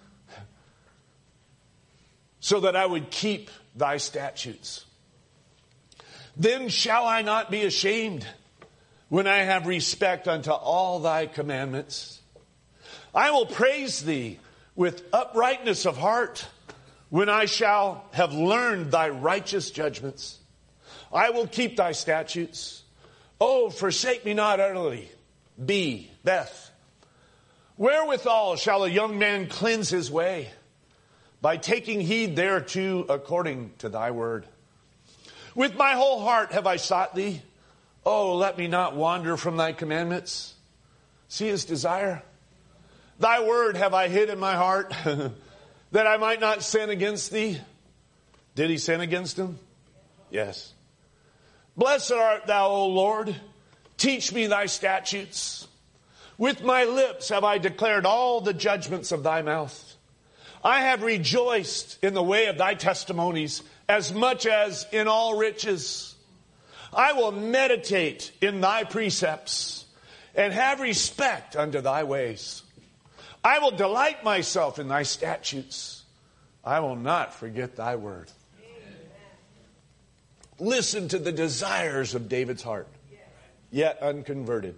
so that I would keep thy statutes. Then shall I not be ashamed when I have respect unto all thy commandments. I will praise thee with uprightness of heart when I shall have learned thy righteous judgments. I will keep thy statutes. Oh, forsake me not utterly. B, Beth. Wherewithal shall a young man cleanse his way? By taking heed thereto according to thy word. With my whole heart have I sought thee. Oh, let me not wander from thy commandments. See his desire. Thy word have I hid in my heart, that I might not sin against thee. Did he sin against him? Yes. Blessed art thou, O Lord. Teach me thy statutes. With my lips have I declared all the judgments of thy mouth. I have rejoiced in the way of thy testimonies as much as in all riches. I will meditate in thy precepts and have respect unto thy ways. I will delight myself in thy statutes. I will not forget thy word. Amen. Listen to the desires of David's heart, yet unconverted.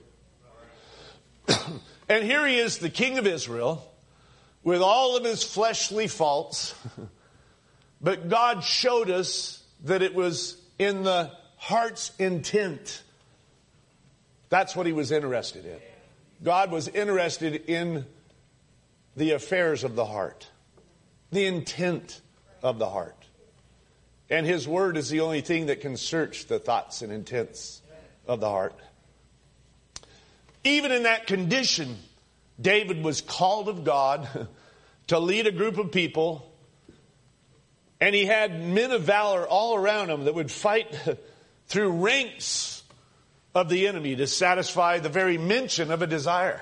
And here he is, the king of Israel, with all of his fleshly faults. But God showed us that it was in the heart's intent. That's what he was interested in. God was interested in the affairs of the heart, the intent of the heart. And his word is the only thing that can search the thoughts and intents of the heart. Even in that condition, David was called of God to lead a group of people. And he had men of valor all around him that would fight through ranks of the enemy to satisfy the very mention of a desire.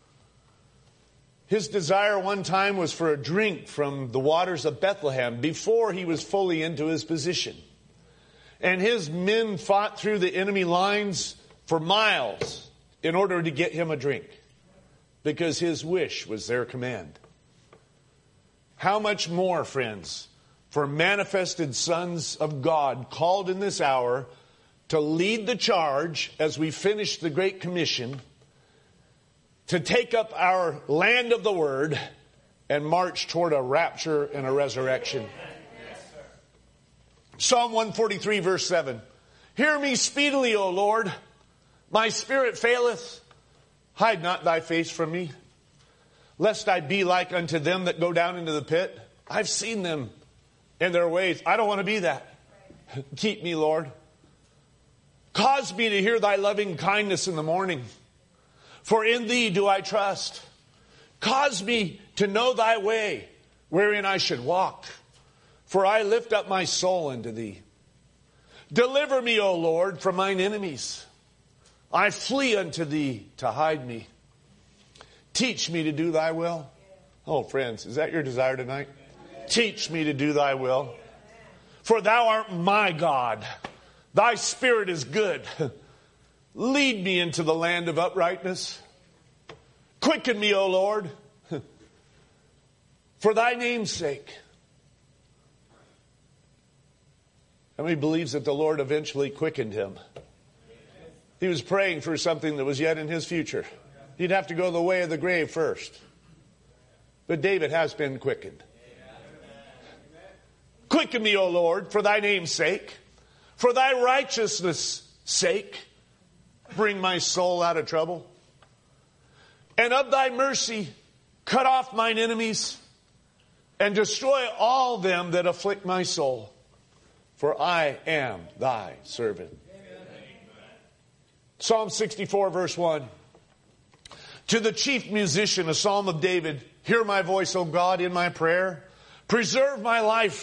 His desire one time was for a drink from the waters of Bethlehem before he was fully into his position. And his men fought through the enemy lines for miles in order to get him a drink, because his wish was their command. How much more, friends, for manifested sons of God called in this hour to lead the charge as we finish the Great Commission, to take up our land of the word and march toward a rapture and a resurrection. Psalm one forty-three verse seven. Hear me speedily, O Lord. My spirit faileth. Hide not thy face from me, lest I be like unto them that go down into the pit. I've seen them in their ways. I don't want to be that. Keep me, Lord. Cause me to hear thy loving kindness in the morning, for in thee do I trust. Cause me to know thy way, wherein I should walk, for I lift up my soul unto thee. Deliver me, O Lord, from mine enemies. I flee unto thee to hide me. Teach me to do thy will. Oh, friends, is that your desire tonight? Teach me to do thy will. For thou art my God. Thy spirit is good. Lead me into the land of uprightness. Quicken me, O Lord, for thy name's sake. How many believes that the Lord eventually quickened him? He was praying for something that was yet in his future. He'd have to go the way of the grave first. But David has been quickened. Quicken me, O Lord, for thy name's sake. For thy righteousness' sake, bring my soul out of trouble. And of thy mercy, cut off mine enemies, and destroy all them that afflict my soul. For I am thy servant. Amen. Psalm sixty-four, verse one. To the chief musician, a psalm of David. Hear my voice, O God, in my prayer. Preserve my life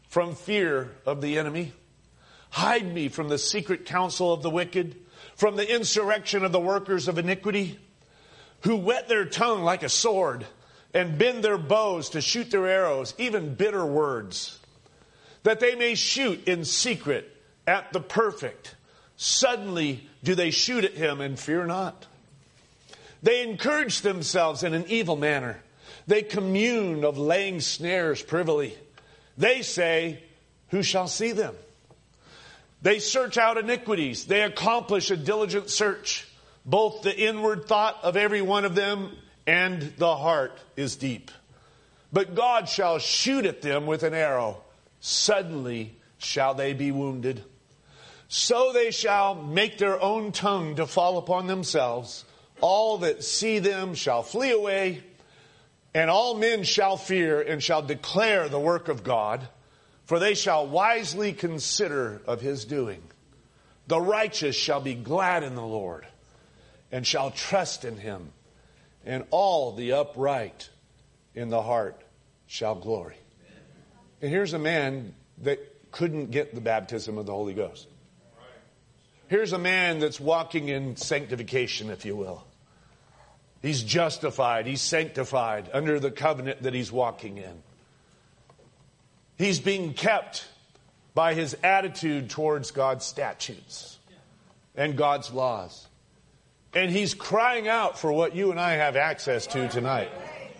from fear of the enemy. Hide me from the secret counsel of the wicked, from the insurrection of the workers of iniquity, who whet their tongue like a sword and bend their bows to shoot their arrows, even bitter words, that they may shoot in secret at the perfect. Suddenly do they shoot at him and fear not. They encourage themselves in an evil manner. They commune of laying snares privily. They say, who shall see them? They search out iniquities. They accomplish a diligent search. Both the inward thought of every one of them and the heart is deep. But God shall shoot at them with an arrow. Suddenly shall they be wounded. So they shall make their own tongue to fall upon themselves. All that see them shall flee away, and all men shall fear and shall declare the work of God, for they shall wisely consider of his doing. The righteous shall be glad in the Lord, and shall trust in him, and all the upright in the heart shall glory. And here's a man that couldn't get the baptism of the Holy Ghost. Here's a man that's walking in sanctification, if you will. He's justified, he's sanctified under the covenant that he's walking in. He's being kept by his attitude towards God's statutes and God's laws. And he's crying out for what you and I have access to tonight.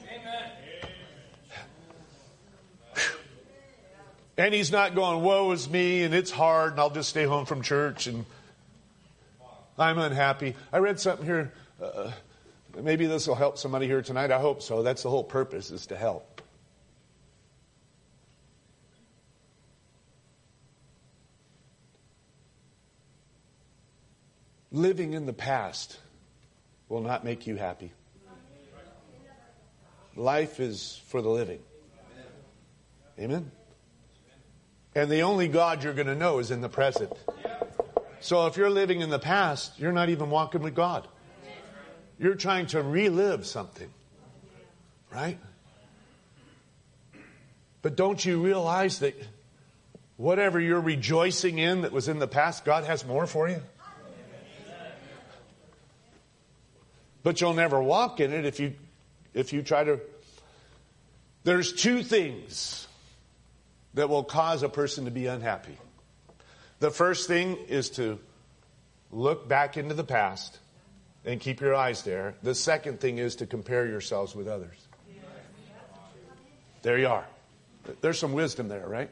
And he's not going, woe is me, and it's hard, and I'll just stay home from church, and I'm unhappy. I read something here. Uh, maybe this will help somebody here tonight. I hope so. That's the whole purpose, is to help. Living in the past will not make you happy. Life is for the living. Amen? And the only God you're going to know is in the present. So if you're living in the past, you're not even walking with God. You're trying to relive something. Right? But don't you realize that whatever you're rejoicing in that was in the past, God has more for you? But you'll never walk in it if you if you try to. There's two things that will cause a person to be unhappy. The first thing is to look back into the past and keep your eyes there. The second thing is to compare yourselves with others. There you are. There's some wisdom there, right?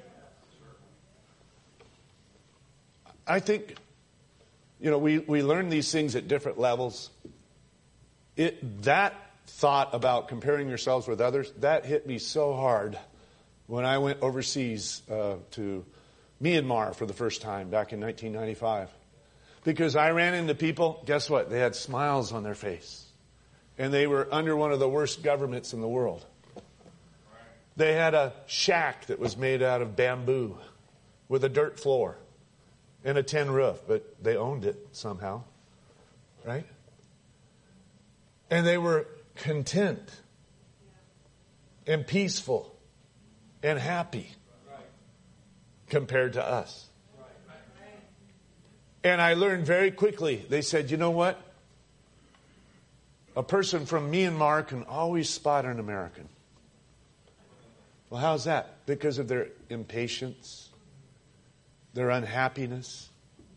I think, you know, we, we learn these things at different levels. It that thought about comparing yourselves with others, that hit me so hard when I went overseas uh, to Myanmar for the first time back in nineteen ninety-five. Because I ran into people, guess what? They had smiles on their face. And they were under one of the worst governments in the world. They had a shack that was made out of bamboo with a dirt floor and a tin roof, but they owned it somehow. Right? And they were content and peaceful and happy compared to us. And I learned very quickly, they said, you know what? A person from Myanmar can always spot an American. Well, how's that? Because of their impatience, their unhappiness.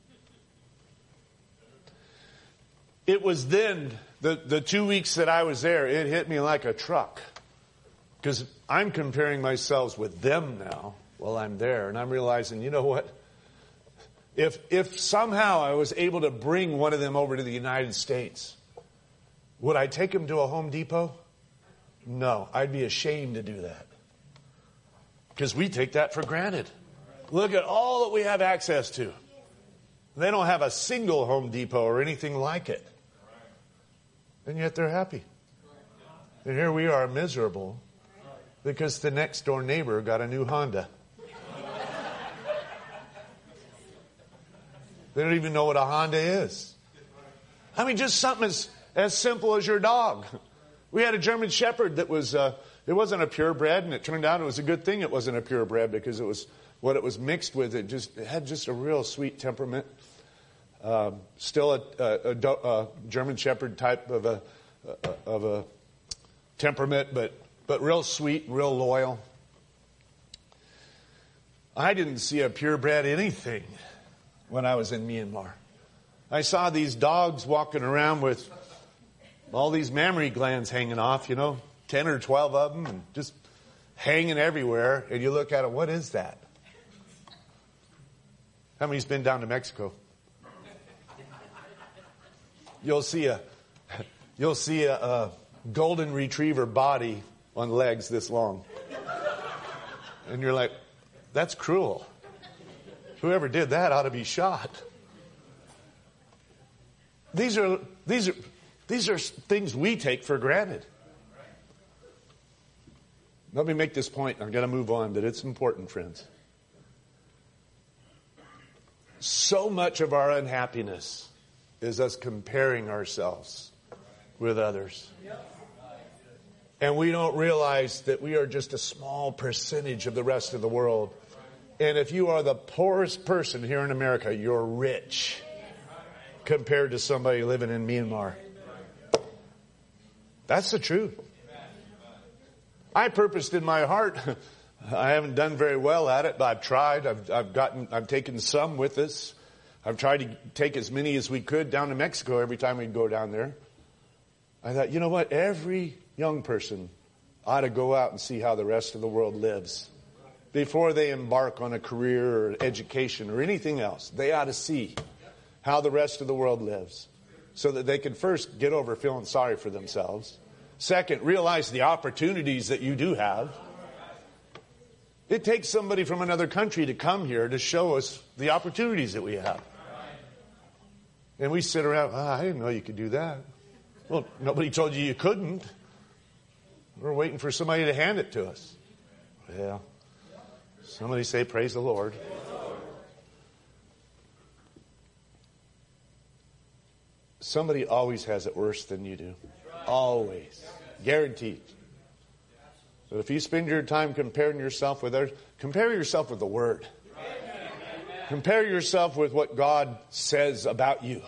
It was then, the, the two weeks that I was there, it hit me like a truck. Because I'm comparing myself with them now while I'm there. And I'm realizing, you know what? If if somehow I was able to bring one of them over to the United States, would I take him to a Home Depot? No, I'd be ashamed to do that. Because we take that for granted. Look at all that we have access to. They don't have a single Home Depot or anything like it. And yet they're happy. And here we are miserable because the next door neighbor got a new Honda. They don't even know what a Honda is. I mean, just something as, as simple as your dog. We had a German Shepherd that was uh, It wasn't a purebred, and it turned out it was a good thing it wasn't a purebred, because it was what it was mixed with. It just it had just a real sweet temperament. Um, still a, a, a, a German Shepherd type of a of a temperament, but but real sweet, real loyal. I didn't see a purebred anything when I was in Myanmar. I saw these dogs walking around with all these mammary glands hanging off, you know, ten or twelve of them, and just hanging everywhere. And you look at it, what is that? How many's been down to Mexico? You'll see a, you'll see a, a golden retriever body on legs this long. And you're like, that's cruel. Whoever did that ought to be shot. These are, these are, these are things we take for granted. Let me make this point. I'm going to move on, but it's important, friends. So much of our unhappiness is us comparing ourselves with others. And we don't realize that we are just a small percentage of the rest of the world. And if you are the poorest person here in America, you're rich compared to somebody living in Myanmar. That's the truth. I purposed in my heart, I haven't done very well at it, but I've tried. I've, I've gotten, I've taken some with us. I've tried to take as many as we could down to Mexico every time we'd go down there. I thought, you know what? Every young person ought to go out and see how the rest of the world lives before they embark on a career or education or anything else. They ought to see how the rest of the world lives so that they can first get over feeling sorry for themselves. Second, realize the opportunities that you do have. It takes somebody from another country to come here to show us the opportunities that we have. And we sit around, oh, I didn't know you could do that. Well, nobody told you you couldn't. We're waiting for somebody to hand it to us. Yeah. Somebody say, praise the Lord. Somebody always has it worse than you do. Always. Guaranteed. But if you spend your time comparing yourself with others, compare yourself with the Word. Compare yourself with what God says about you.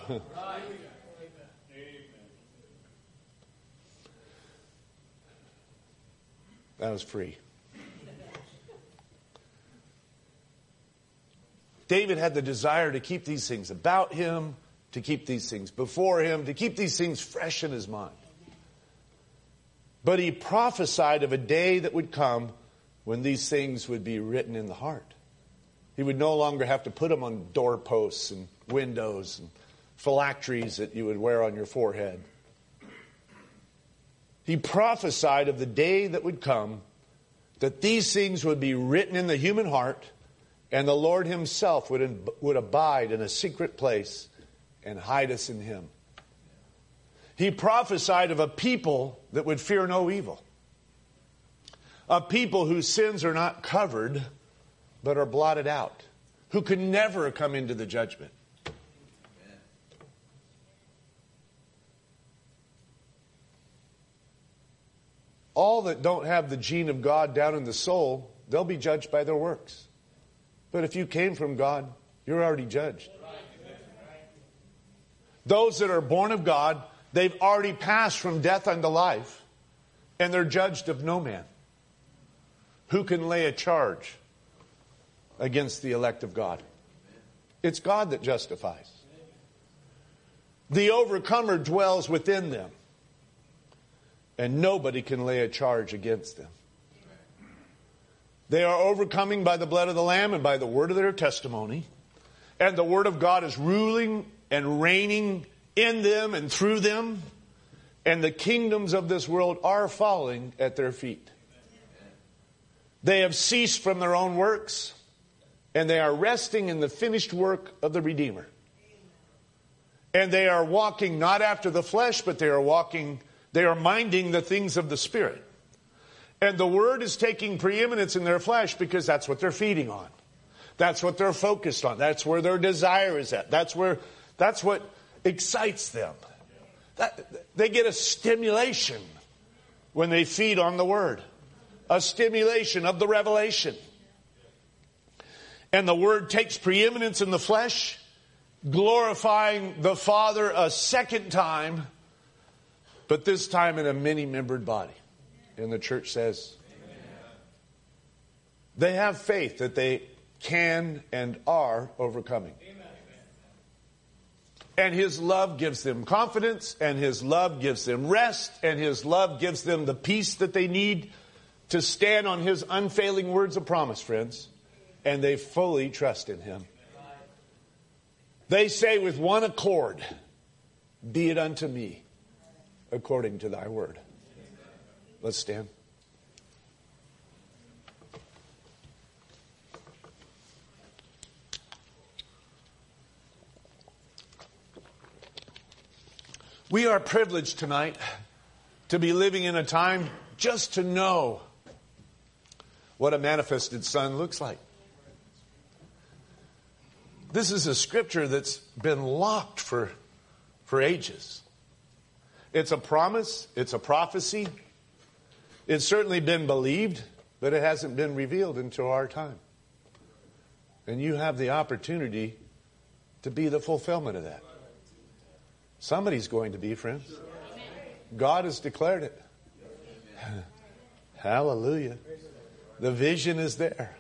That was free. David had the desire to keep these things about him, to keep these things before him, to keep these things fresh in his mind. But he prophesied of a day that would come when these things would be written in the heart. He would no longer have to put them on doorposts and windows and phylacteries that you would wear on your forehead. He prophesied of the day that would come that these things would be written in the human heart, and the Lord himself would, would abide in a secret place and hide us in him. He prophesied of a people that would fear no evil. A people whose sins are not covered, but are blotted out. Who can never come into the judgment. All that don't have the gene of God down in the soul, they'll be judged by their works. But if you came from God, you're already judged. Those that are born of God, they've already passed from death unto life, and they're judged of no man. Who can lay a charge against the elect of God? It's God that justifies. The overcomer dwells within them, and nobody can lay a charge against them. They are overcoming by the blood of the Lamb and by the word of their testimony. And the word of God is ruling and reigning in them and through them. And the kingdoms of this world are falling at their feet. They have ceased from their own works, and they are resting in the finished work of the Redeemer. And they are walking not after the flesh, but they are walking, they are minding the things of the Spirit. And the word is taking preeminence in their flesh because that's what they're feeding on. That's what they're focused on. That's where their desire is at. That's where, that's what excites them. That, they get a stimulation when they feed on the word. a stimulation of the revelation. And the Word takes preeminence in the flesh, glorifying the Father a second time, but this time in a many-membered body. And the church says, amen. They have faith that they can and are overcoming. Amen. And His love gives them confidence, and His love gives them rest, and His love gives them the peace that they need to stand on His unfailing words of promise, friends. And they fully trust in Him. They say with one accord, be it unto me according to thy word. Let's stand. We are privileged tonight to be living in a time just to know what a manifested Son looks like. This is a scripture that's been locked for, for ages. It's a promise. It's a prophecy. It's certainly been believed, but it hasn't been revealed until our time. And you have the opportunity to be the fulfillment of that. Somebody's going to be, friends. God has declared it. Hallelujah. The vision is there.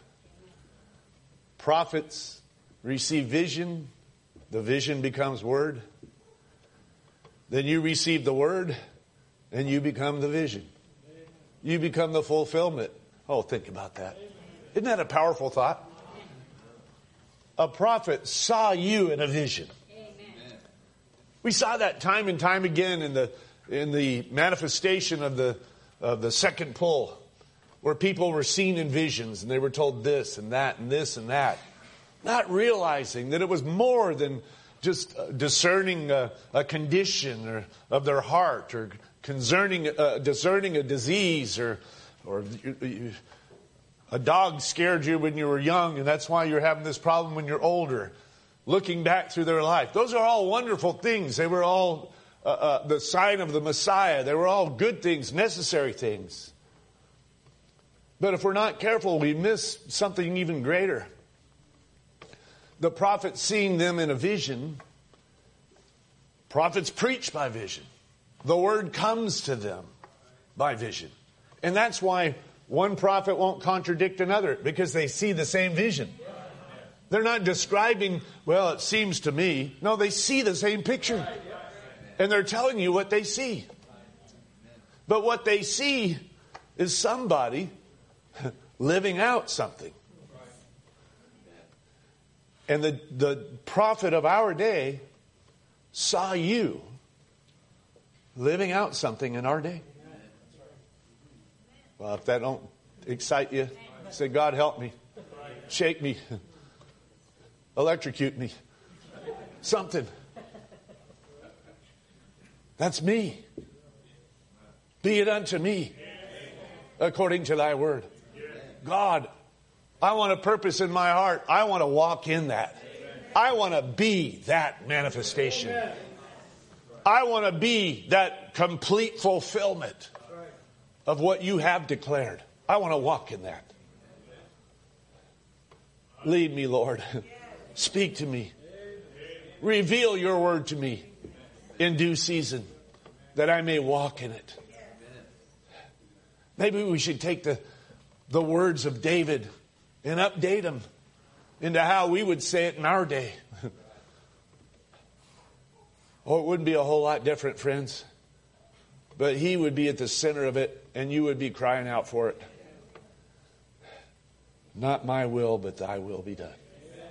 Prophets receive vision. The vision becomes word. Then you receive the word, and you become the vision. You become the fulfillment. Oh, think about that. Isn't that a powerful thought? A prophet saw you in a vision. We saw that time and time again in the in the manifestation of the of the second pull, where people were seen in visions and they were told this and that and this and that, not realizing that it was more than just discerning a, a condition or of their heart, or concerning uh, discerning a disease, or or a dog scared you when you were young and that's why you're having this problem when you're older. Looking back through their life, those are all wonderful things. They were all uh, uh, the sign of the Messiah. They were all good things, necessary things. But if we're not careful, we miss something even greater. The prophet seeing them in a vision. Prophets preach by vision. The word comes to them by vision. And that's why one prophet won't contradict another, because they see the same vision. They're not describing, well, it seems to me. No, they see the same picture. And they're telling you what they see. But what they see is somebody living out something. And the, the prophet of our day saw you living out something in our day. Well, if that don't excite you, say, God help me. Shake me. Electrocute me. Something. That's me. Be it unto me according to thy word. God, I want a purpose in my heart. I want to walk in that. I want to be that manifestation. I want to be that complete fulfillment of what you have declared. I want to walk in that. Lead me, Lord. Speak to me. Reveal your word to me in due season, that I may walk in it. Maybe we should take the, the words of David and update them into how we would say it in our day. Oh, it wouldn't be a whole lot different, friends. But he would be at the center of it, and you would be crying out for it. Not my will, but thy will be done.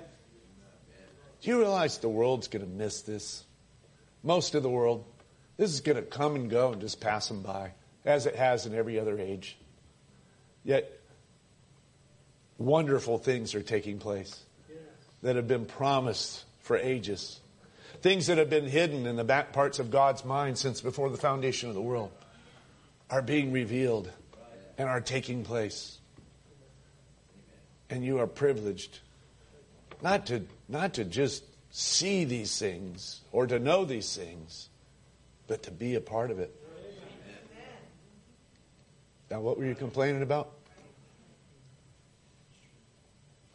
Do you realize the world's going to miss this? Most of the world. This is going to come and go and just pass them by, as it has in every other age. Yet, wonderful things are taking place that have been promised for ages. Things that have been hidden in the back parts of God's mind since before the foundation of the world are being revealed and are taking place. And you are privileged not to, not to just see these things or to know these things, but to be a part of it. Now, what were you complaining about?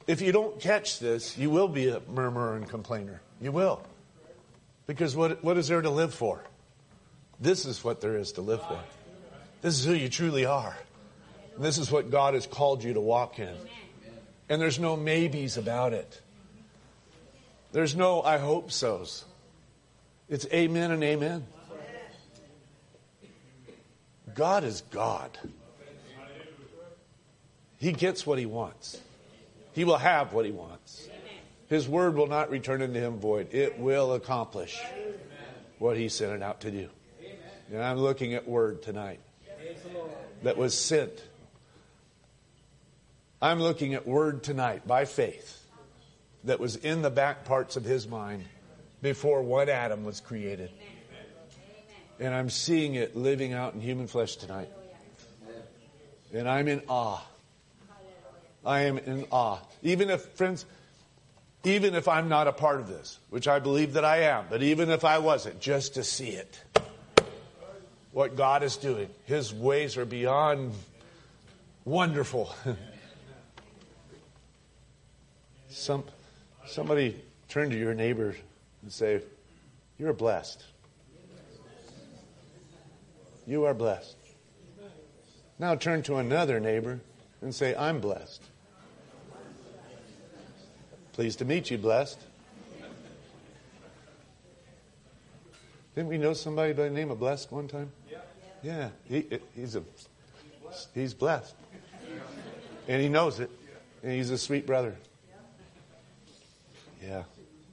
if you don't catch this, you will be a murmurer and complainer. You will. Because what, what is there to live for? This is what there is to live for. This is who you truly are. And this is what God has called you to walk in. And there's no maybes about it. There's no I hope so's. It's amen and amen. God is God. He gets what he wants. He will have what he wants. His word will not return unto him void. It will accomplish what he sent it out to do. And I'm looking at word tonight that was sent. I'm looking at word tonight by faith that was in the back parts of his mind before one atom was created. And I'm seeing it living out in human flesh tonight. And I'm in awe. I am in awe. Even if, friends, even if I'm not a part of this, which I believe that I am, but even if I wasn't, just to see it, what God is doing, his ways are beyond wonderful. Some, somebody turn to your neighbor and say, you're blessed. You are blessed. Now turn to another neighbor and say, I'm blessed. Pleased to meet you, blessed. Didn't we know somebody by the name of Blessed one time? Yeah, he, he's a he's blessed. And he knows it. And he's a sweet brother. Yeah.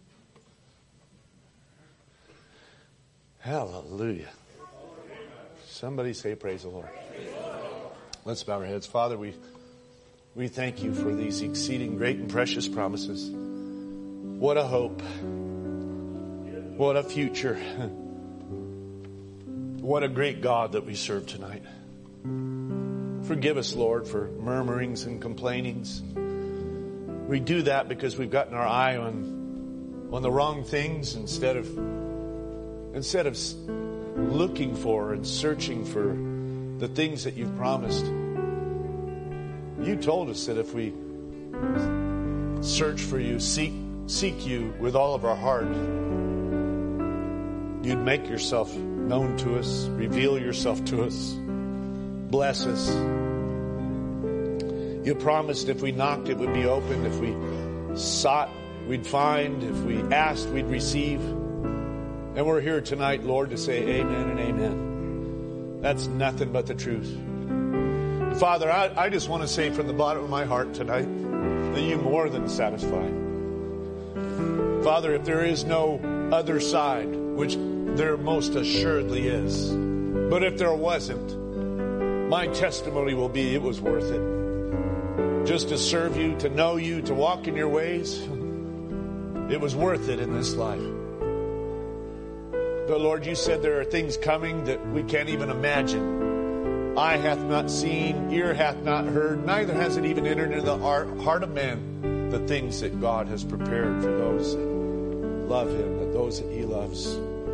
Hallelujah. Somebody say praise the Lord. Let's bow our heads. Father, we we thank you for these exceeding great and precious promises. What a hope. What a future. What a great God that we serve tonight. Forgive us, Lord, for murmurings and complainings. We do that because we've gotten our eye on, on the wrong things instead of, instead of looking for and searching for the things that you've promised. You told us that if we search for you, seek, seek you with all of our heart, you'd make yourself known to us, reveal yourself to us, bless us. You promised if we knocked, it would be opened. If we sought, we'd find. If we asked, we'd receive. And we're here tonight, Lord, to say amen and amen. That's nothing but the truth. Father, I, I just want to say from the bottom of my heart tonight that you more than satisfy. Father, if there is no other side, which there most assuredly is, but if there wasn't, my testimony will be it was worth it. Just to serve you, to know you, to walk in your ways, it was worth it in this life. But Lord, you said there are things coming that we can't even imagine. Eye hath not seen, ear hath not heard, neither has it even entered into the heart of man the things that God has prepared for those that love him, that those that he loves.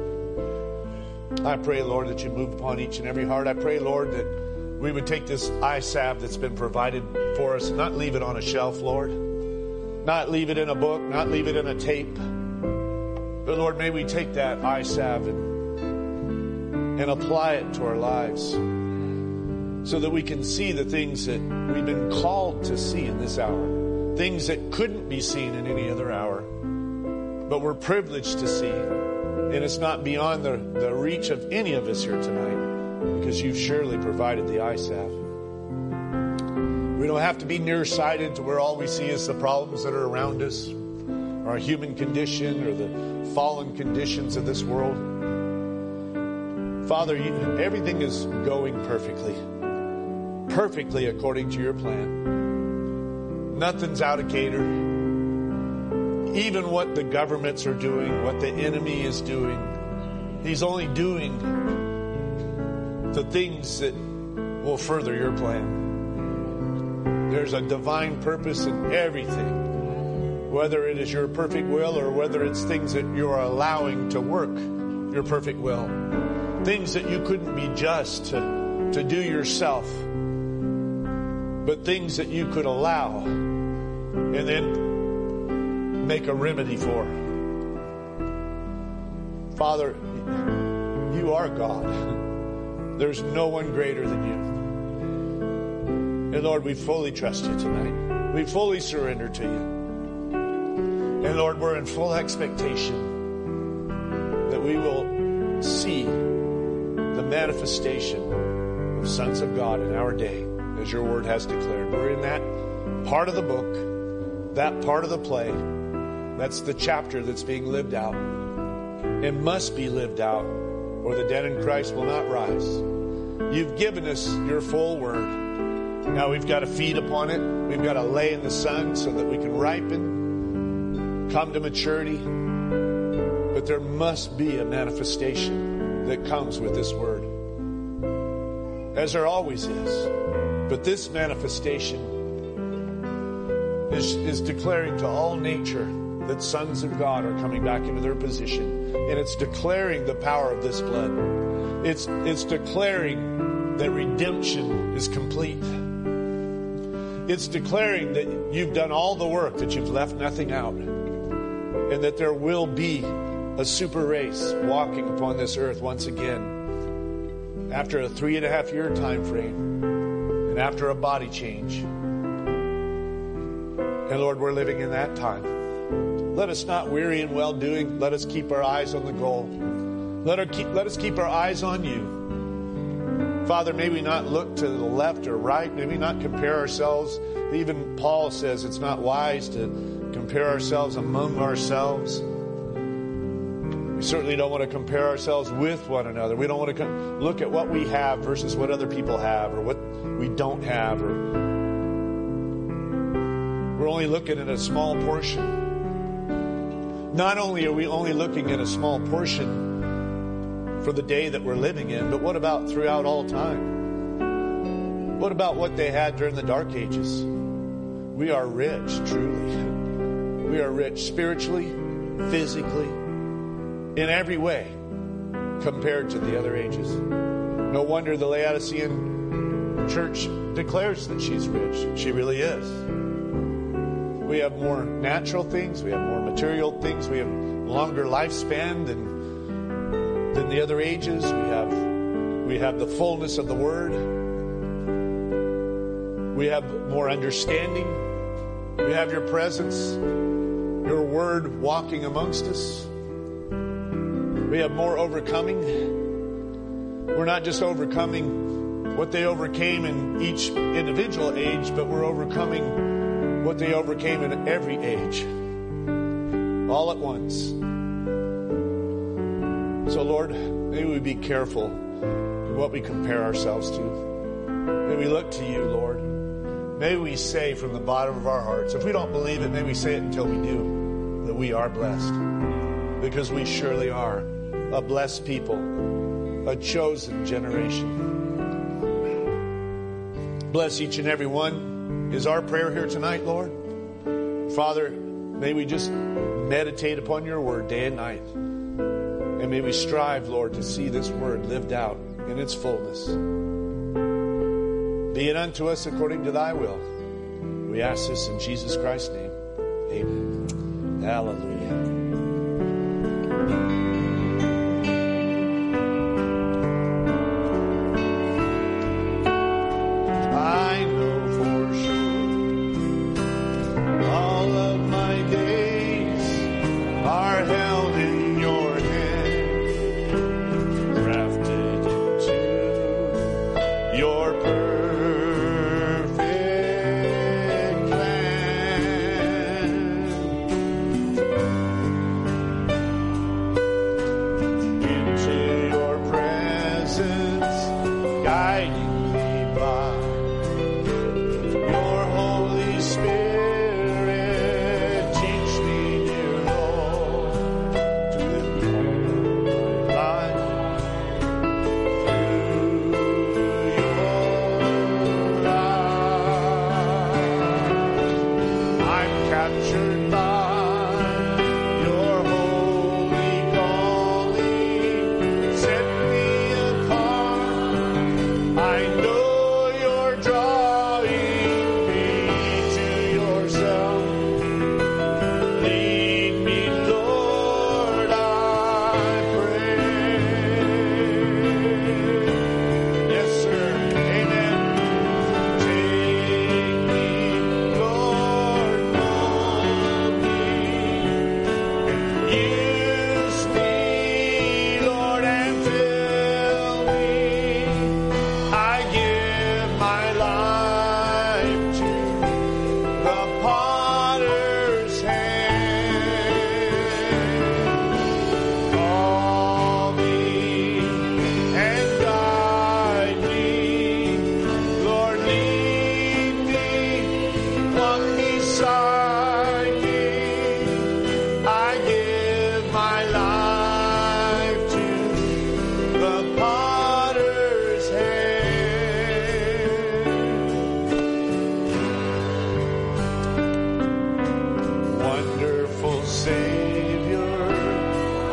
I pray, Lord, that you move upon each and every heart. I pray, Lord, that we would take this eye salve that's been provided for us and not leave it on a shelf, Lord. Not leave it in a book, not leave it in a tape. But Lord, may we take that eye salve and, and apply it to our lives so that we can see the things that we've been called to see in this hour. Things that couldn't be seen in any other hour, but we're privileged to see. And it's not beyond the, the reach of any of us here tonight because you've surely provided the eye salve. We don't have to be nearsighted to where all we see is the problems that are around us, our human condition or the fallen conditions of this world. Father, you, everything is going perfectly. Perfectly according to your plan. Nothing's out of cater. Even what the governments are doing, what the enemy is doing, he's only doing the things that will further your plan. There's a divine purpose in everything, whether it is your perfect will or whether it's things that you're allowing to work your perfect will. Things that you couldn't be just to, to do yourself, but things that you could allow and then make a remedy for. Father, you are God. There's no one greater than you. And Lord, we fully trust you tonight. We fully surrender to you. And Lord, we're in full expectation that we will see the manifestation of sons of God in our day, as your word has declared. We're in that part of the book, that part of the play. That's the chapter that's being lived out. It must be lived out, or the dead in Christ will not rise. You've given us your full word. Now we've got to feed upon it. We've got to lay in the sun so that we can ripen, come to maturity. But there must be a manifestation that comes with this word, as there always is. But this manifestation is, is declaring to all nature that sons of God are coming back into their position. And it's declaring the power of this blood. It's, it's declaring that redemption is complete. It's declaring that you've done all the work, that you've left nothing out. And that there will be a super race walking upon this earth once again. After a three and a half year time frame. And after a body change. And Lord, we're living in that time. Let us not weary in well-doing. Let us keep our eyes on the goal. Let, our keep, let us keep our eyes on you. Father, may we not look to the left or right. May we not compare ourselves. Even Paul says it's not wise to compare ourselves among ourselves. We certainly don't want to compare ourselves with one another. We don't want to com- look at what we have versus what other people have, or what we don't have. Or we're only looking at a small portion. Not only are we only looking at a small portion for the day that we're living in, but what about throughout all time? What about what they had during the Dark Ages? We are rich, truly. We are rich spiritually, physically, in every way compared to the other ages. No wonder the Laodicean church declares that she's rich. She really is. We have more natural things. We have more material things. We have longer lifespan than, than the other ages. We have, we have the fullness of the Word. We have more understanding. We have your presence, your Word walking amongst us. We have more overcoming. We're not just overcoming what they overcame in each individual age, but we're overcoming what they overcame in every age, all at once. So Lord, may we be careful in what we compare ourselves to. May we look to you, Lord. May we say from the bottom of our hearts, if we don't believe it, may we say it until we do, that we are blessed. Because we surely are a blessed people, a chosen generation. Bless each and every one is our prayer here tonight, Lord. Father, may we just meditate upon your word day and night. And may we strive, Lord, to see this word lived out in its fullness. Be it unto us according to thy will. We ask this in Jesus Christ's name. Amen. Hallelujah.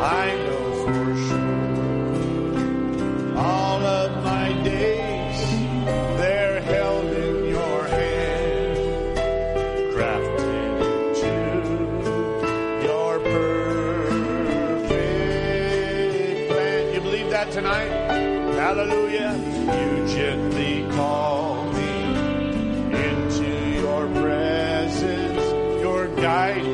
I know for sure all of my days they're held in your hand, crafted into your perfect plan. You believe that tonight? Hallelujah. You gently call me into your presence, your guidance